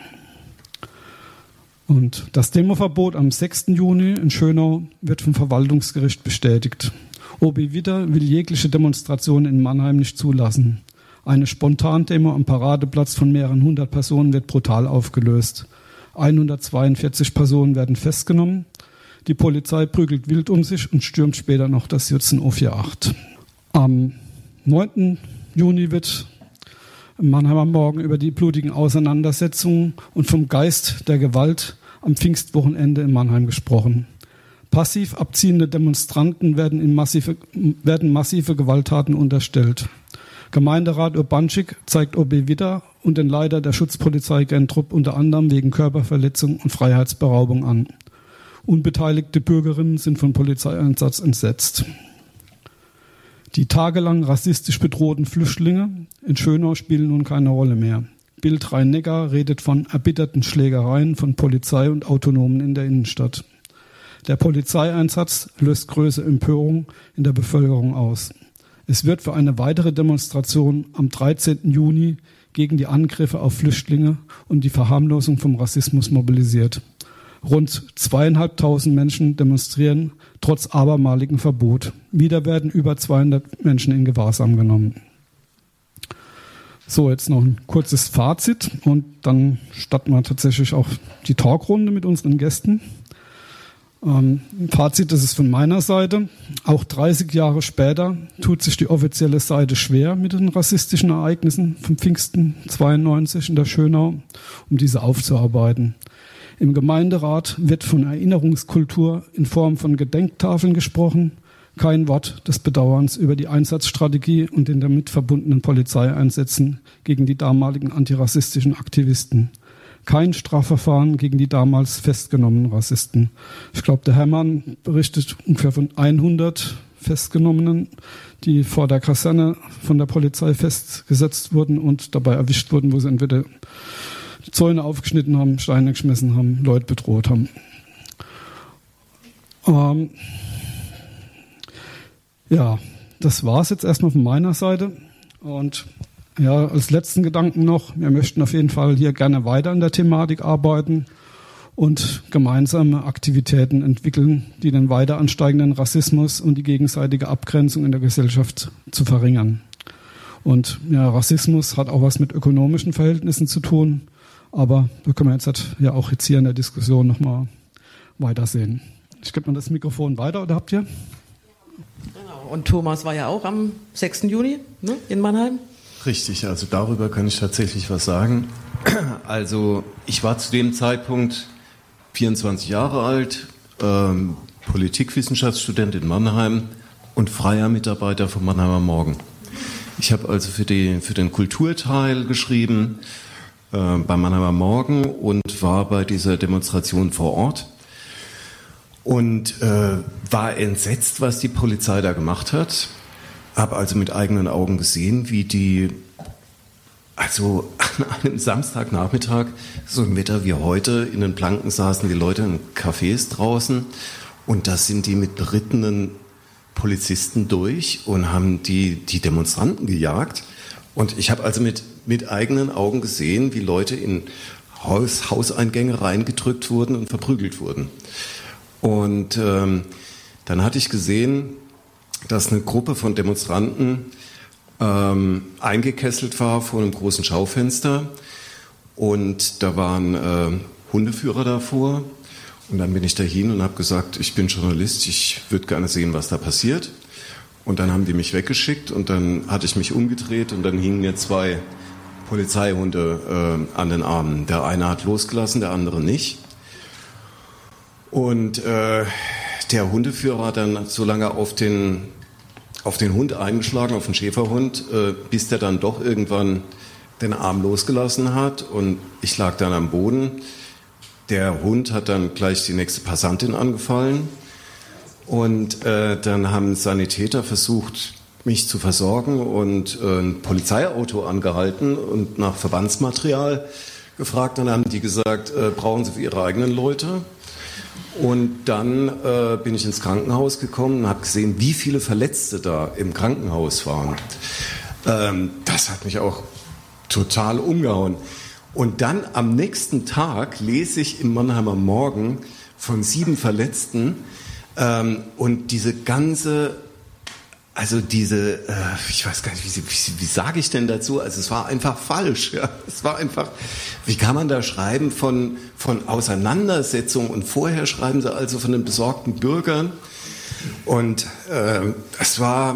Und das Demoverbot am 6. Juni in Schönau wird vom Verwaltungsgericht bestätigt. OB Widder will jegliche Demonstration in Mannheim nicht zulassen. Eine Spontandemo am Paradeplatz von mehreren hundert Personen wird brutal aufgelöst. 142 Personen werden festgenommen. Die Polizei prügelt wild um sich und stürmt später noch das Jutzen O48. Am 9. Juni wird im Mannheimer Morgen über die blutigen Auseinandersetzungen und vom Geist der Gewalt am Pfingstwochenende in Mannheim gesprochen. Passiv abziehende Demonstranten werden massive Gewalttaten unterstellt. Gemeinderat Urbanschik zeigt OB Widder und den Leiter der Schutzpolizei Gentrup unter anderem wegen Körperverletzung und Freiheitsberaubung an. Unbeteiligte Bürgerinnen sind vom Polizeieinsatz entsetzt. Die tagelang rassistisch bedrohten Flüchtlinge in Schönau spielen nun keine Rolle mehr. Bild Rhein-Neckar redet von erbitterten Schlägereien von Polizei und Autonomen in der Innenstadt. Der Polizeieinsatz löst größere Empörung in der Bevölkerung aus. Es wird für eine weitere Demonstration am 13. Juni gegen die Angriffe auf Flüchtlinge und die Verharmlosung vom Rassismus mobilisiert. Rund 2.500 Menschen demonstrieren trotz abermaligem Verbot. Wieder werden über 200 Menschen in Gewahrsam genommen. So, jetzt noch ein kurzes Fazit und dann starten wir tatsächlich auch die Talkrunde mit unseren Gästen. Fazit, das ist von meiner Seite. Auch 30 Jahre später tut sich die offizielle Seite schwer mit den rassistischen Ereignissen vom Pfingsten 92 in der Schönau, um diese aufzuarbeiten. Im Gemeinderat wird von Erinnerungskultur in Form von Gedenktafeln gesprochen. Kein Wort des Bedauerns über die Einsatzstrategie und den damit verbundenen Polizeieinsätzen gegen die damaligen antirassistischen Aktivisten. Kein Strafverfahren gegen die damals festgenommenen Rassisten. Ich glaube, der Hermann berichtet ungefähr von 100 Festgenommenen, die vor der Kaserne von der Polizei festgesetzt wurden und dabei erwischt wurden, wo sie entweder Zäune aufgeschnitten haben, Steine geschmissen haben, Leute bedroht haben. Ja, das war es jetzt erstmal von meiner Seite. Und ja, als letzten Gedanken noch, wir möchten auf jeden Fall hier gerne weiter an der Thematik arbeiten und gemeinsame Aktivitäten entwickeln, die den weiter ansteigenden Rassismus und die gegenseitige Abgrenzung in der Gesellschaft zu verringern. Und ja, Rassismus hat auch was mit ökonomischen Verhältnissen zu tun, aber da können wir jetzt auch hier in der Diskussion nochmal weitersehen. Ich gebe mal das Mikrofon weiter, oder habt ihr? Genau. Und Thomas war ja auch am 6. Juni, ne, in Mannheim. Richtig, also darüber kann ich tatsächlich was sagen. Also ich war zu dem Zeitpunkt 24 Jahre alt, Politikwissenschaftsstudent in Mannheim und freier Mitarbeiter vom Mannheimer Morgen. Ich habe also für den Kulturteil geschrieben, beim Mannheimer Morgen und war bei dieser Demonstration vor Ort und war entsetzt, was die Polizei da gemacht hat. Habe also mit eigenen Augen gesehen, wie die, also an einem Samstagnachmittag, so ein Wetter wie heute, in den Planken saßen die Leute in Cafés draußen und da sind die mit berittenen Polizisten durch und haben die Demonstranten gejagt. Und ich habe also mit eigenen Augen gesehen, wie Leute in Hauseingänge reingedrückt wurden und verprügelt wurden. Und dann hatte ich gesehen, dass eine Gruppe von Demonstranten eingekesselt war vor einem großen Schaufenster. Und da waren Hundeführer davor. Und dann bin ich dahin und habe gesagt, ich bin Journalist, ich würde gerne sehen, was da passiert. Und dann haben die mich weggeschickt und dann hatte ich mich umgedreht und dann hingen mir 2 Polizeihunde an den Armen. Der eine hat losgelassen, der andere nicht. Und der Hundeführer hat dann so lange auf den Hund eingeschlagen, auf den Schäferhund, bis der dann doch irgendwann den Arm losgelassen hat und ich lag dann am Boden. Der Hund hat dann gleich die nächste Passantin angefallen und dann haben Sanitäter versucht, mich zu versorgen und ein Polizeiauto angehalten und nach Verbandsmaterial gefragt. Dann haben die gesagt, brauchen Sie für Ihre eigenen Leute? Und dann bin ich ins Krankenhaus gekommen und habe gesehen, wie viele Verletzte da im Krankenhaus waren. Das hat mich auch total umgehauen. Und dann am nächsten Tag lese ich im Mannheimer Morgen von 7 Verletzten und diese ganze, also diese, ich weiß gar nicht, wie sage ich denn dazu? Also es war einfach falsch. Ja. Es war einfach, wie kann man da schreiben von Auseinandersetzung und vorher schreiben sie also von den besorgten Bürgern. Und es war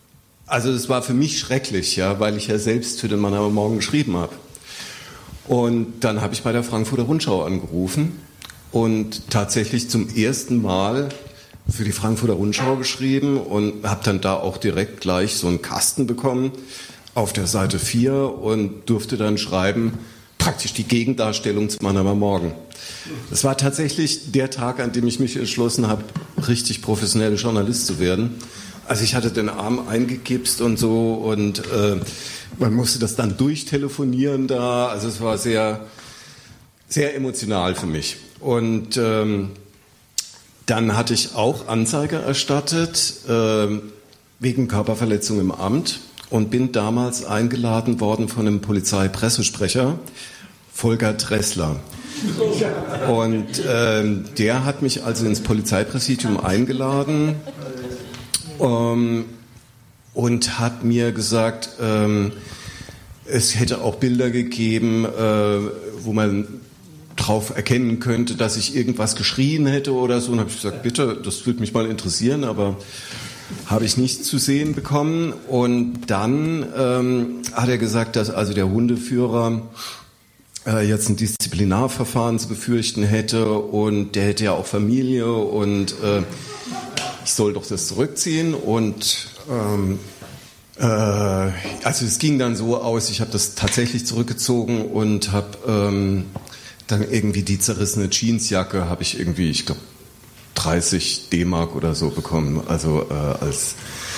für mich schrecklich, ja, weil ich ja selbst für den Mannheimer Morgen geschrieben habe. Und dann habe ich bei der Frankfurter Rundschau angerufen und tatsächlich zum ersten Mal für die Frankfurter Rundschau geschrieben und habe dann da auch direkt gleich so einen Kasten bekommen auf der Seite 4 und durfte dann schreiben, praktisch die Gegendarstellung zum Mannheimer Morgen. Das war tatsächlich der Tag, an dem ich mich entschlossen habe, richtig professioneller Journalist zu werden. Also ich hatte den Arm eingegipst und so und man musste das dann durchtelefonieren da. Also es war sehr, sehr emotional für mich. Und dann hatte ich auch Anzeige erstattet wegen Körperverletzung im Amt und bin damals eingeladen worden von einem Polizeipressesprecher, Volker Dressler. Und der hat mich also ins Polizeipräsidium eingeladen und hat mir gesagt, es hätte auch Bilder gegeben, wo man drauf erkennen könnte, dass ich irgendwas geschrien hätte oder so. Und habe ich gesagt, bitte, das würde mich mal interessieren, aber habe ich nicht zu sehen bekommen. Und dann hat er gesagt, dass also der Hundeführer jetzt ein Disziplinarverfahren zu befürchten hätte und der hätte ja auch Familie und ich soll doch das zurückziehen. Und also es ging dann so aus, ich habe das tatsächlich zurückgezogen und habe dann irgendwie die zerrissene Jeansjacke, habe ich irgendwie, ich glaube, 30 D-Mark oder so bekommen. Also als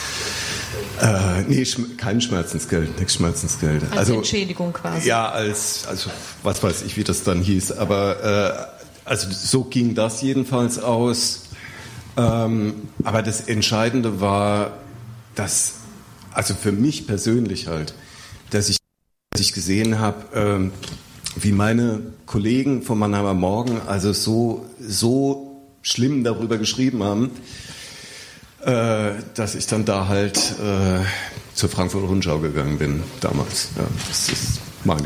nee, kein Schmerzensgeld, nichts Schmerzensgeld. Als Entschädigung quasi. Ja, also was weiß ich, wie das dann hieß. Aber also so ging das jedenfalls aus. Aber das Entscheidende war, dass, also für mich persönlich halt, dass ich gesehen habe, wie meine Kollegen vom Mannheimer Morgen also so schlimm darüber geschrieben haben, dass ich dann da halt zur Frankfurter Rundschau gegangen bin damals. Ja, das ist meine.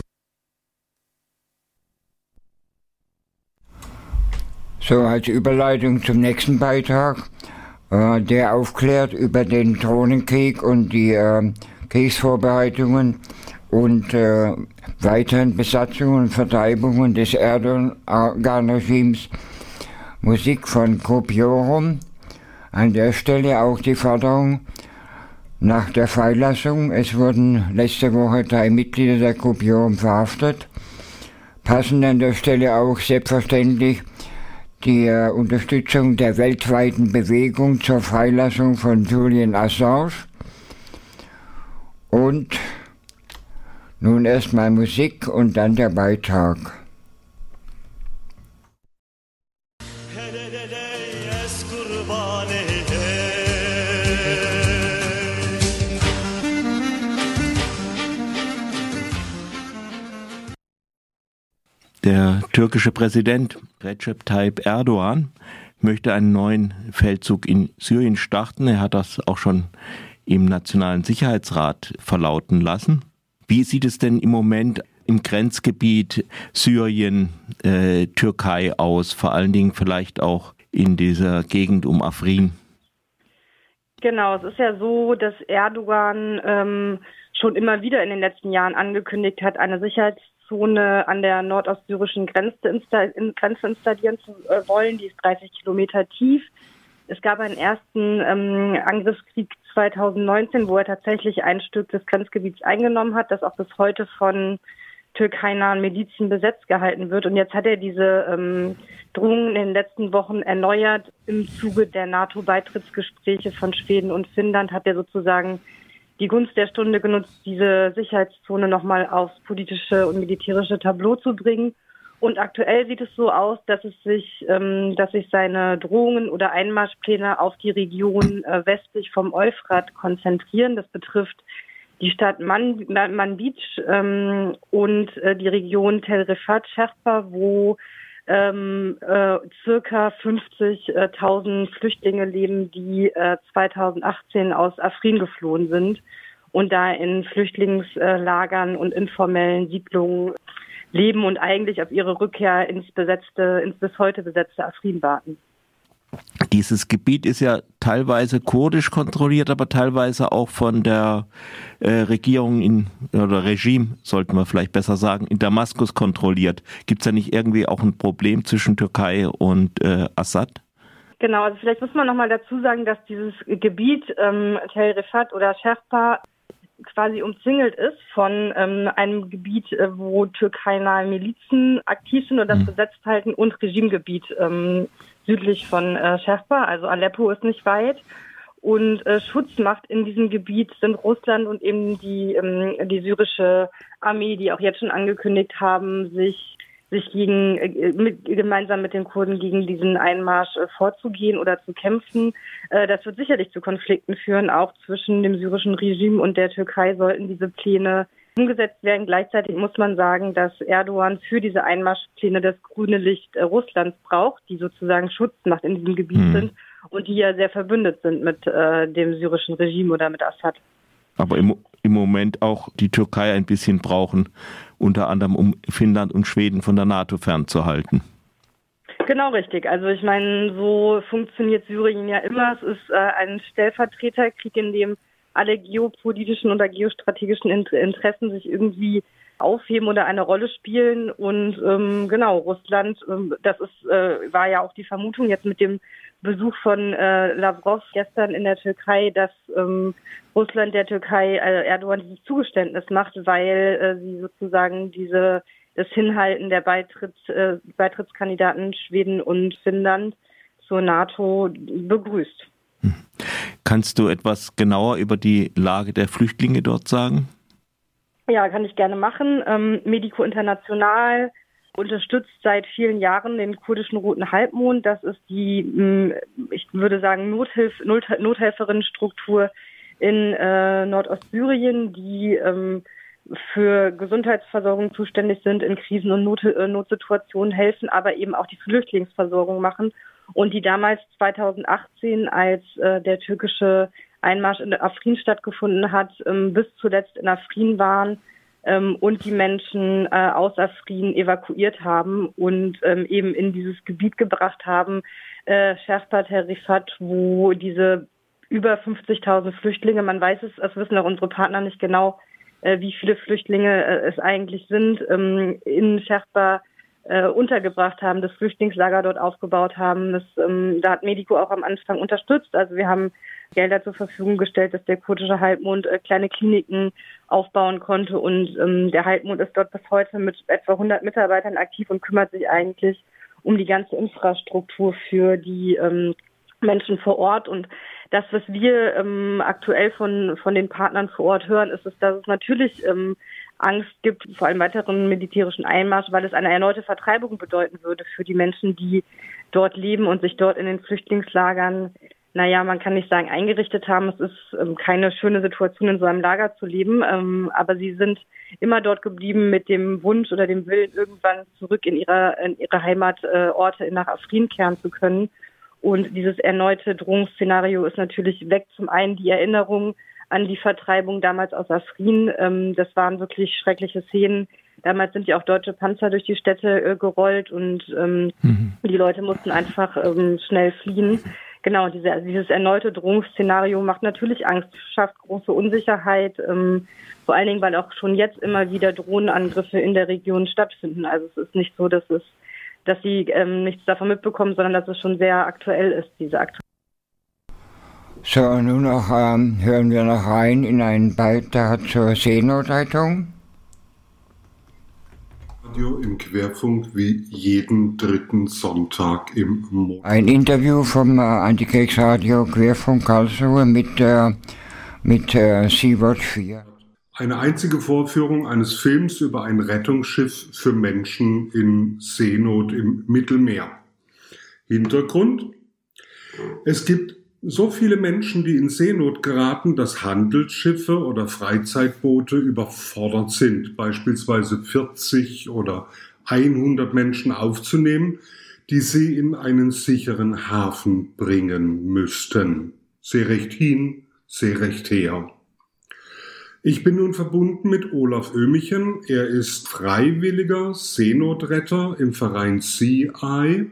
So, als Überleitung zum nächsten Beitrag, der aufklärt über den Drohnenkrieg und die Kriegsvorbereitungen und weiteren Besatzungen und Vertreibungen des Erdogan-Regimes. Musik von Kopiorum. An der Stelle auch die Forderung nach der Freilassung. Es wurden letzte Woche 3 Mitglieder der Kopiorum verhaftet Passend an der Stelle auch selbstverständlich die Unterstützung der weltweiten Bewegung zur Freilassung von Julian Assange. Und nun erstmal Musik und dann der Beitrag. Der türkische Präsident Recep Tayyip Erdogan möchte einen neuen Feldzug in Syrien starten. Er hat das auch schon im Nationalen Sicherheitsrat verlauten lassen. Wie sieht es denn im Moment im Grenzgebiet Syrien, Türkei aus? Vor allen Dingen vielleicht auch in dieser Gegend um Afrin. Genau, es ist ja so, dass Erdogan schon immer wieder in den letzten Jahren angekündigt hat, eine Sicherheitszone an der nordostsyrischen Grenze installieren zu wollen. Die ist 30 Kilometer tief. Es gab einen ersten Angriffskrieg 2019, wo er tatsächlich ein Stück des Grenzgebiets eingenommen hat, das auch bis heute von türkeinahen Milizen besetzt gehalten wird. Und jetzt hat er diese Drohungen in den letzten Wochen erneuert. Im Zuge der NATO-Beitrittsgespräche von Schweden und Finnland hat er sozusagen die Gunst der Stunde genutzt, diese Sicherheitszone nochmal aufs politische und militärische Tableau zu bringen. Und aktuell sieht es so aus, dass sich seine Drohungen oder Einmarschpläne auf die Region westlich vom Euphrat konzentrieren. Das betrifft die Stadt Manbij und die Region Tel Rifat, Sherpa, wo circa 50.000 Flüchtlinge leben, die 2018 aus Afrin geflohen sind und da in Flüchtlingslagern und informellen Siedlungen leben und eigentlich auf ihre Rückkehr ins bis heute besetzte Afrin warten. Dieses Gebiet ist ja teilweise kurdisch kontrolliert, aber teilweise auch von der Regierung oder Regime, sollten wir vielleicht besser sagen, in Damaskus kontrolliert. Gibt es da nicht irgendwie auch ein Problem zwischen Türkei und Assad? Genau, also vielleicht muss man nochmal dazu sagen, dass dieses Gebiet Tel Rifat oder Sherpa quasi umzingelt ist von einem Gebiet, wo türkeinahe Milizen aktiv sind und das besetzt halten, und Regimegebiet südlich von Sherpa, also Aleppo ist nicht weit. Und Schutzmacht in diesem Gebiet sind Russland und eben die syrische Armee, die auch jetzt schon angekündigt haben, sich gemeinsam mit den Kurden gegen diesen Einmarsch vorzugehen oder zu kämpfen. Das wird sicherlich zu Konflikten führen, auch zwischen dem syrischen Regime und der Türkei, sollten diese Pläne umgesetzt werden. Gleichzeitig muss man sagen, dass Erdogan für diese Einmarschpläne das grüne Licht Russlands braucht, die sozusagen Schutzmacht in diesem Gebiet sind und die ja sehr verbündet sind mit dem syrischen Regime oder mit Assad. Aber im Moment auch die Türkei ein bisschen brauchen, unter anderem um Finnland und Schweden von der NATO fernzuhalten. Genau, richtig. Also ich meine, so funktioniert Syrien ja immer. Es ist ein Stellvertreterkrieg, in dem alle geopolitischen oder geostrategischen Interessen sich irgendwie aufheben oder eine Rolle spielen. Und genau, Russland, war ja auch die Vermutung jetzt mit dem Besuch von Lavrov gestern in der Türkei, dass Russland der Türkei Erdogan dieses Zugeständnis macht, weil sie sozusagen das Hinhalten der Beitrittskandidaten Schweden und Finnland zur NATO begrüßt. Kannst du etwas genauer über die Lage der Flüchtlinge dort sagen? Ja, kann ich gerne machen. Medico International unterstützt seit vielen Jahren den kurdischen Roten Halbmond. Das ist die, ich würde sagen, Nothelferinnenstruktur in Nordostsyrien, die für Gesundheitsversorgung zuständig sind, in Krisen- und Notsituationen helfen, aber eben auch die Flüchtlingsversorgung machen. Und die damals 2018, als der türkische Einmarsch in Afrin stattgefunden hat, bis zuletzt in Afrin waren und die Menschen aus Afrin evakuiert haben und eben in dieses Gebiet gebracht haben, Sherpa Tel Rifat, wo diese über 50.000 Flüchtlinge, man weiß es, das wissen auch unsere Partner nicht genau, wie viele Flüchtlinge es eigentlich sind, in Sherpa untergebracht haben, das Flüchtlingslager dort aufgebaut haben. Da hat Medico auch am Anfang unterstützt. Also wir haben Gelder zur Verfügung gestellt, dass der kurdische Halbmond kleine Kliniken aufbauen konnte. Und der Halbmond ist dort bis heute mit etwa 100 Mitarbeitern aktiv und kümmert sich eigentlich um die ganze Infrastruktur für die Menschen vor Ort. Und das, was wir aktuell von den Partnern vor Ort hören, ist, dass es natürlich Angst gibt vor einem weiteren militärischen Einmarsch, weil es eine erneute Vertreibung bedeuten würde für die Menschen, die dort leben und sich dort in den Flüchtlingslagern, man kann nicht sagen eingerichtet haben. Es ist keine schöne Situation, in so einem Lager zu leben, aber sie sind immer dort geblieben mit dem Wunsch oder dem Willen, irgendwann zurück in ihre Heimatorte nach Afrin kehren zu können. Und dieses erneute Drohungsszenario ist natürlich weg. Zum einen die Erinnerung an die Vertreibung damals aus Afrin. Das waren wirklich schreckliche Szenen. Damals sind ja auch deutsche Panzer durch die Städte gerollt und die Leute mussten einfach schnell fliehen. Genau, dieses erneute Drohungsszenario macht natürlich Angst, schafft große Unsicherheit, vor allen Dingen, weil auch schon jetzt immer wieder Drohnenangriffe in der Region stattfinden. Also es ist nicht so, dass sie nichts davon mitbekommen, sondern dass es schon sehr aktuell ist, diese Aktualität. So, nun noch hören wir noch rein in einen Beitrag zur Seenotrettung. Radio im Querfunk wie jeden dritten Sonntag im Monat. Ein Interview vom Antikriegsradio Querfunk Karlsruhe mit Sea-Watch 4. Eine einzige Vorführung eines Films über ein Rettungsschiff für Menschen in Seenot im Mittelmeer. Hintergrund: Es gibt so viele Menschen, die in Seenot geraten, dass Handelsschiffe oder Freizeitboote überfordert sind, beispielsweise 40 oder 100 Menschen aufzunehmen, die sie in einen sicheren Hafen bringen müssten. Seerecht hin, Seerecht her. Ich bin nun verbunden mit Olaf Ömichen. Er ist freiwilliger Seenotretter im Verein Sea Eye.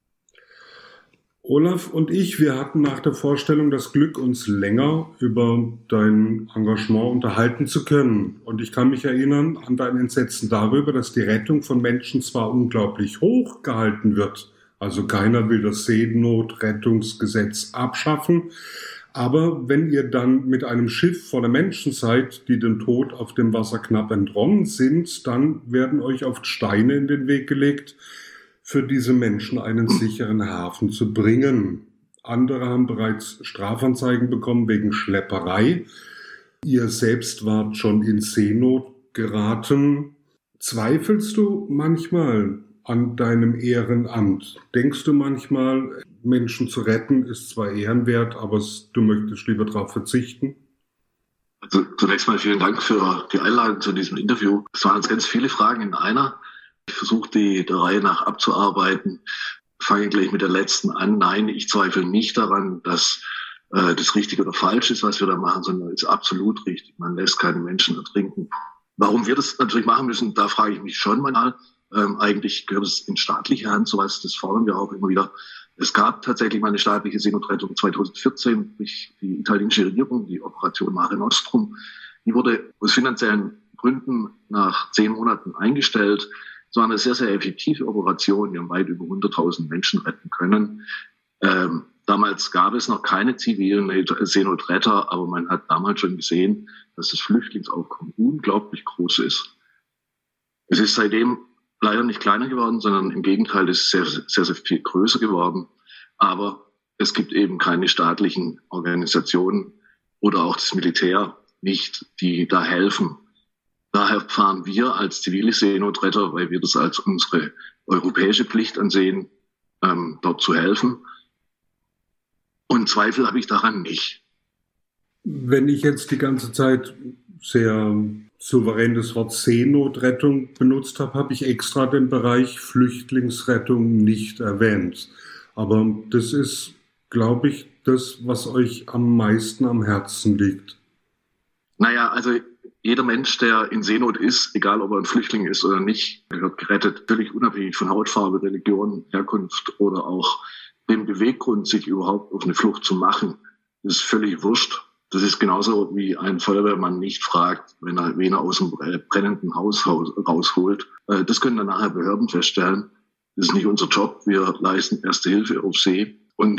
Olaf und ich, wir hatten nach der Vorstellung das Glück, uns länger über dein Engagement unterhalten zu können. Und ich kann mich erinnern an dein Entsetzen darüber, dass die Rettung von Menschen zwar unglaublich hoch gehalten wird, also keiner will das Seenotrettungsgesetz abschaffen, aber wenn ihr dann mit einem Schiff voller Menschen seid, die dem Tod auf dem Wasser knapp entronnen sind, dann werden euch oft Steine in den Weg gelegt, für diese Menschen einen sicheren Hafen zu bringen. Andere haben bereits Strafanzeigen bekommen wegen Schlepperei. Ihr selbst wart schon in Seenot geraten. Zweifelst du manchmal an deinem Ehrenamt? Denkst du manchmal, Menschen zu retten ist zwar ehrenwert, aber du möchtest lieber darauf verzichten? Also zunächst mal vielen Dank für die Einladung zu diesem Interview. Es waren jetzt ganz viele Fragen in einer. Ich versuche die der Reihe nach abzuarbeiten. Fange gleich mit der letzten an. Nein, ich zweifle nicht daran, dass das richtig oder falsch ist, was wir da machen, sondern es ist absolut richtig. Man lässt keine Menschen ertrinken. Warum wir das natürlich machen müssen, da frage ich mich schon mal. Eigentlich gehört es in staatliche Hand, sowas, das fordern wir auch immer wieder. Es gab tatsächlich mal eine staatliche Seenotrettung 2014 durch die italienische Regierung, die Operation Mare Nostrum. Die wurde aus finanziellen Gründen nach 10 Monaten eingestellt. Es war eine sehr, sehr effektive Operation. Wir haben weit über 100.000 Menschen retten können. Damals gab es noch keine zivilen Seenotretter, aber man hat damals schon gesehen, dass das Flüchtlingsaufkommen unglaublich groß ist. Es ist seitdem leider nicht kleiner geworden, sondern im Gegenteil, es ist sehr, sehr, sehr viel größer geworden. Aber es gibt eben keine staatlichen Organisationen oder auch das Militär nicht, die da helfen. Daher fahren wir als zivile Seenotretter, weil wir das als unsere europäische Pflicht ansehen, dort zu helfen. Und Zweifel habe ich daran nicht. Wenn ich jetzt die ganze Zeit sehr souverän das Wort Seenotrettung benutzt habe, habe ich extra den Bereich Flüchtlingsrettung nicht erwähnt. Aber das ist, glaube ich, das, was euch am meisten am Herzen liegt. Naja, also jeder Mensch, der in Seenot ist, egal ob er ein Flüchtling ist oder nicht, wird gerettet, völlig unabhängig von Hautfarbe, Religion, Herkunft oder auch dem Beweggrund, sich überhaupt auf eine Flucht zu machen. Das ist völlig wurscht. Das ist genauso wie ein Feuerwehrmann nicht fragt, wen er aus dem brennenden Haus rausholt. Das können dann nachher Behörden feststellen. Das ist nicht unser Job. Wir leisten Erste Hilfe auf See. Und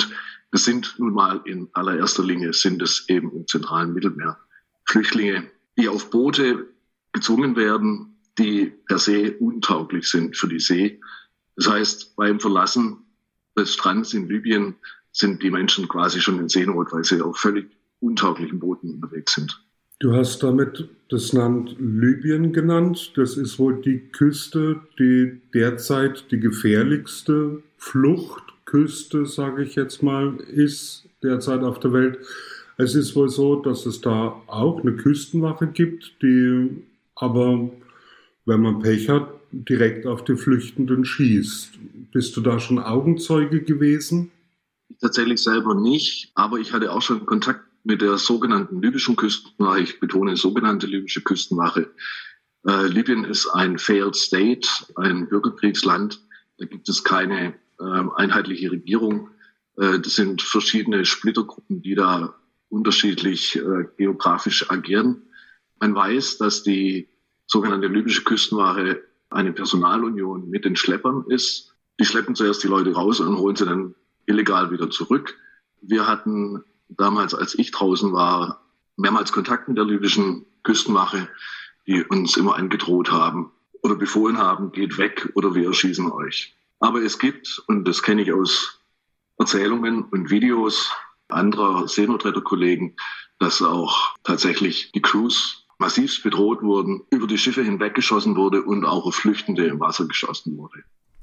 Es sind nun mal in allererster Linie sind es eben im zentralen Mittelmeer Flüchtlinge, die auf Boote gezwungen werden, die per se untauglich sind für die See. Das heißt, beim Verlassen des Strands in Libyen sind die Menschen quasi schon in Seenot, weil sie auf völlig untauglichen Booten unterwegs sind. Du hast damit das Land Libyen genannt. Das ist wohl die Küste, die derzeit die gefährlichste Fluchtküste, sage ich jetzt mal, ist derzeit auf der Welt. Es ist wohl so, dass es da auch eine Küstenwache gibt, die aber, wenn man Pech hat, direkt auf die Flüchtenden schießt. Bist du da schon Augenzeuge gewesen? Tatsächlich selber nicht, aber ich hatte auch schon Kontakt mit der sogenannten libyschen Küstenwache. Ich betone sogenannte libysche Küstenwache. Libyen ist ein Failed State, ein Bürgerkriegsland. Da gibt es keine einheitliche Regierung. Das sind verschiedene Splittergruppen, die da unterschiedlich geografisch agieren. Man weiß, dass die sogenannte libysche Küstenwache eine Personalunion mit den Schleppern ist. Die schleppen zuerst die Leute raus und holen sie dann illegal wieder zurück. Wir hatten damals, als ich draußen war, mehrmals Kontakt mit der libyschen Küstenwache, die uns immer angedroht haben oder befohlen haben, geht weg oder wir erschießen euch. Aber es gibt, und das kenne ich aus Erzählungen und Videos anderer Seenotretterkollegen, dass auch tatsächlich die Crews massivst bedroht wurden, über die Schiffe hinweggeschossen wurde und auch auf Flüchtende im Wasser geschossen wurde.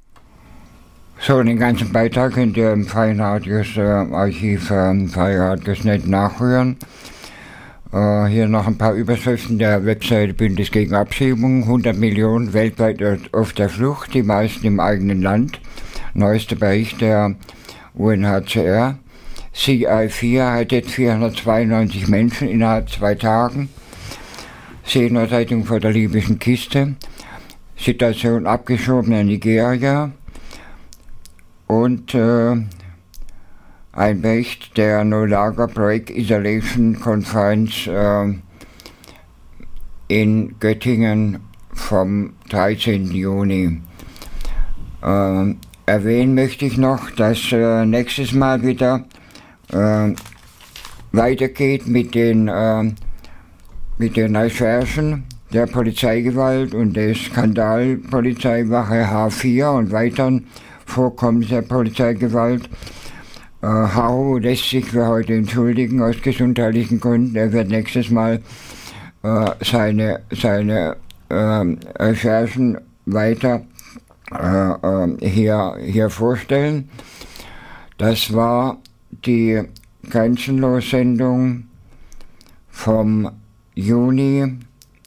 So, den ganzen Beitrag könnt ihr im Freien Radios Archiv Freie Radios.net nachhören. Hier noch ein paar Überschriften der Webseite Bündnis gegen Abschiebung. 100 Millionen weltweit auf der Flucht, die meisten im eigenen Land. Neuester Bericht der UNHCR. CI4 rettet 492 Menschen innerhalb 2 Tagen. Seenotrettung vor der libyschen Küste. Situation abgeschoben in Nigeria. Und ein Bericht der No Lager Break Isolation Conference in Göttingen vom 13. Juni. Erwähnen möchte ich noch, dass nächstes Mal wieder weitergeht mit den Recherchen der Polizeigewalt und der Skandalpolizeiwache H4 und weiteren Vorkommens der Polizeigewalt. Haro lässt sich für heute entschuldigen aus gesundheitlichen Gründen. Er wird nächstes Mal seine Recherchen weiter hier vorstellen. Das war die Grenzenlos-Sendung vom Juni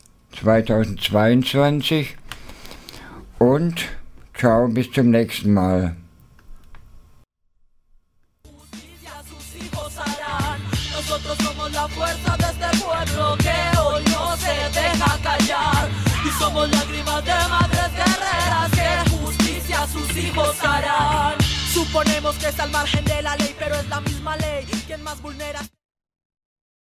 2022 und ciao, bis zum nächsten Mal. Nosotros somos la fuerza de este pueblo que hoy no se deja callar. Y somos lágrimas de madres guerreras que justicia a sus hijos harán. Suponemos que está al margen de la ley, pero es la misma ley quien más vulnera.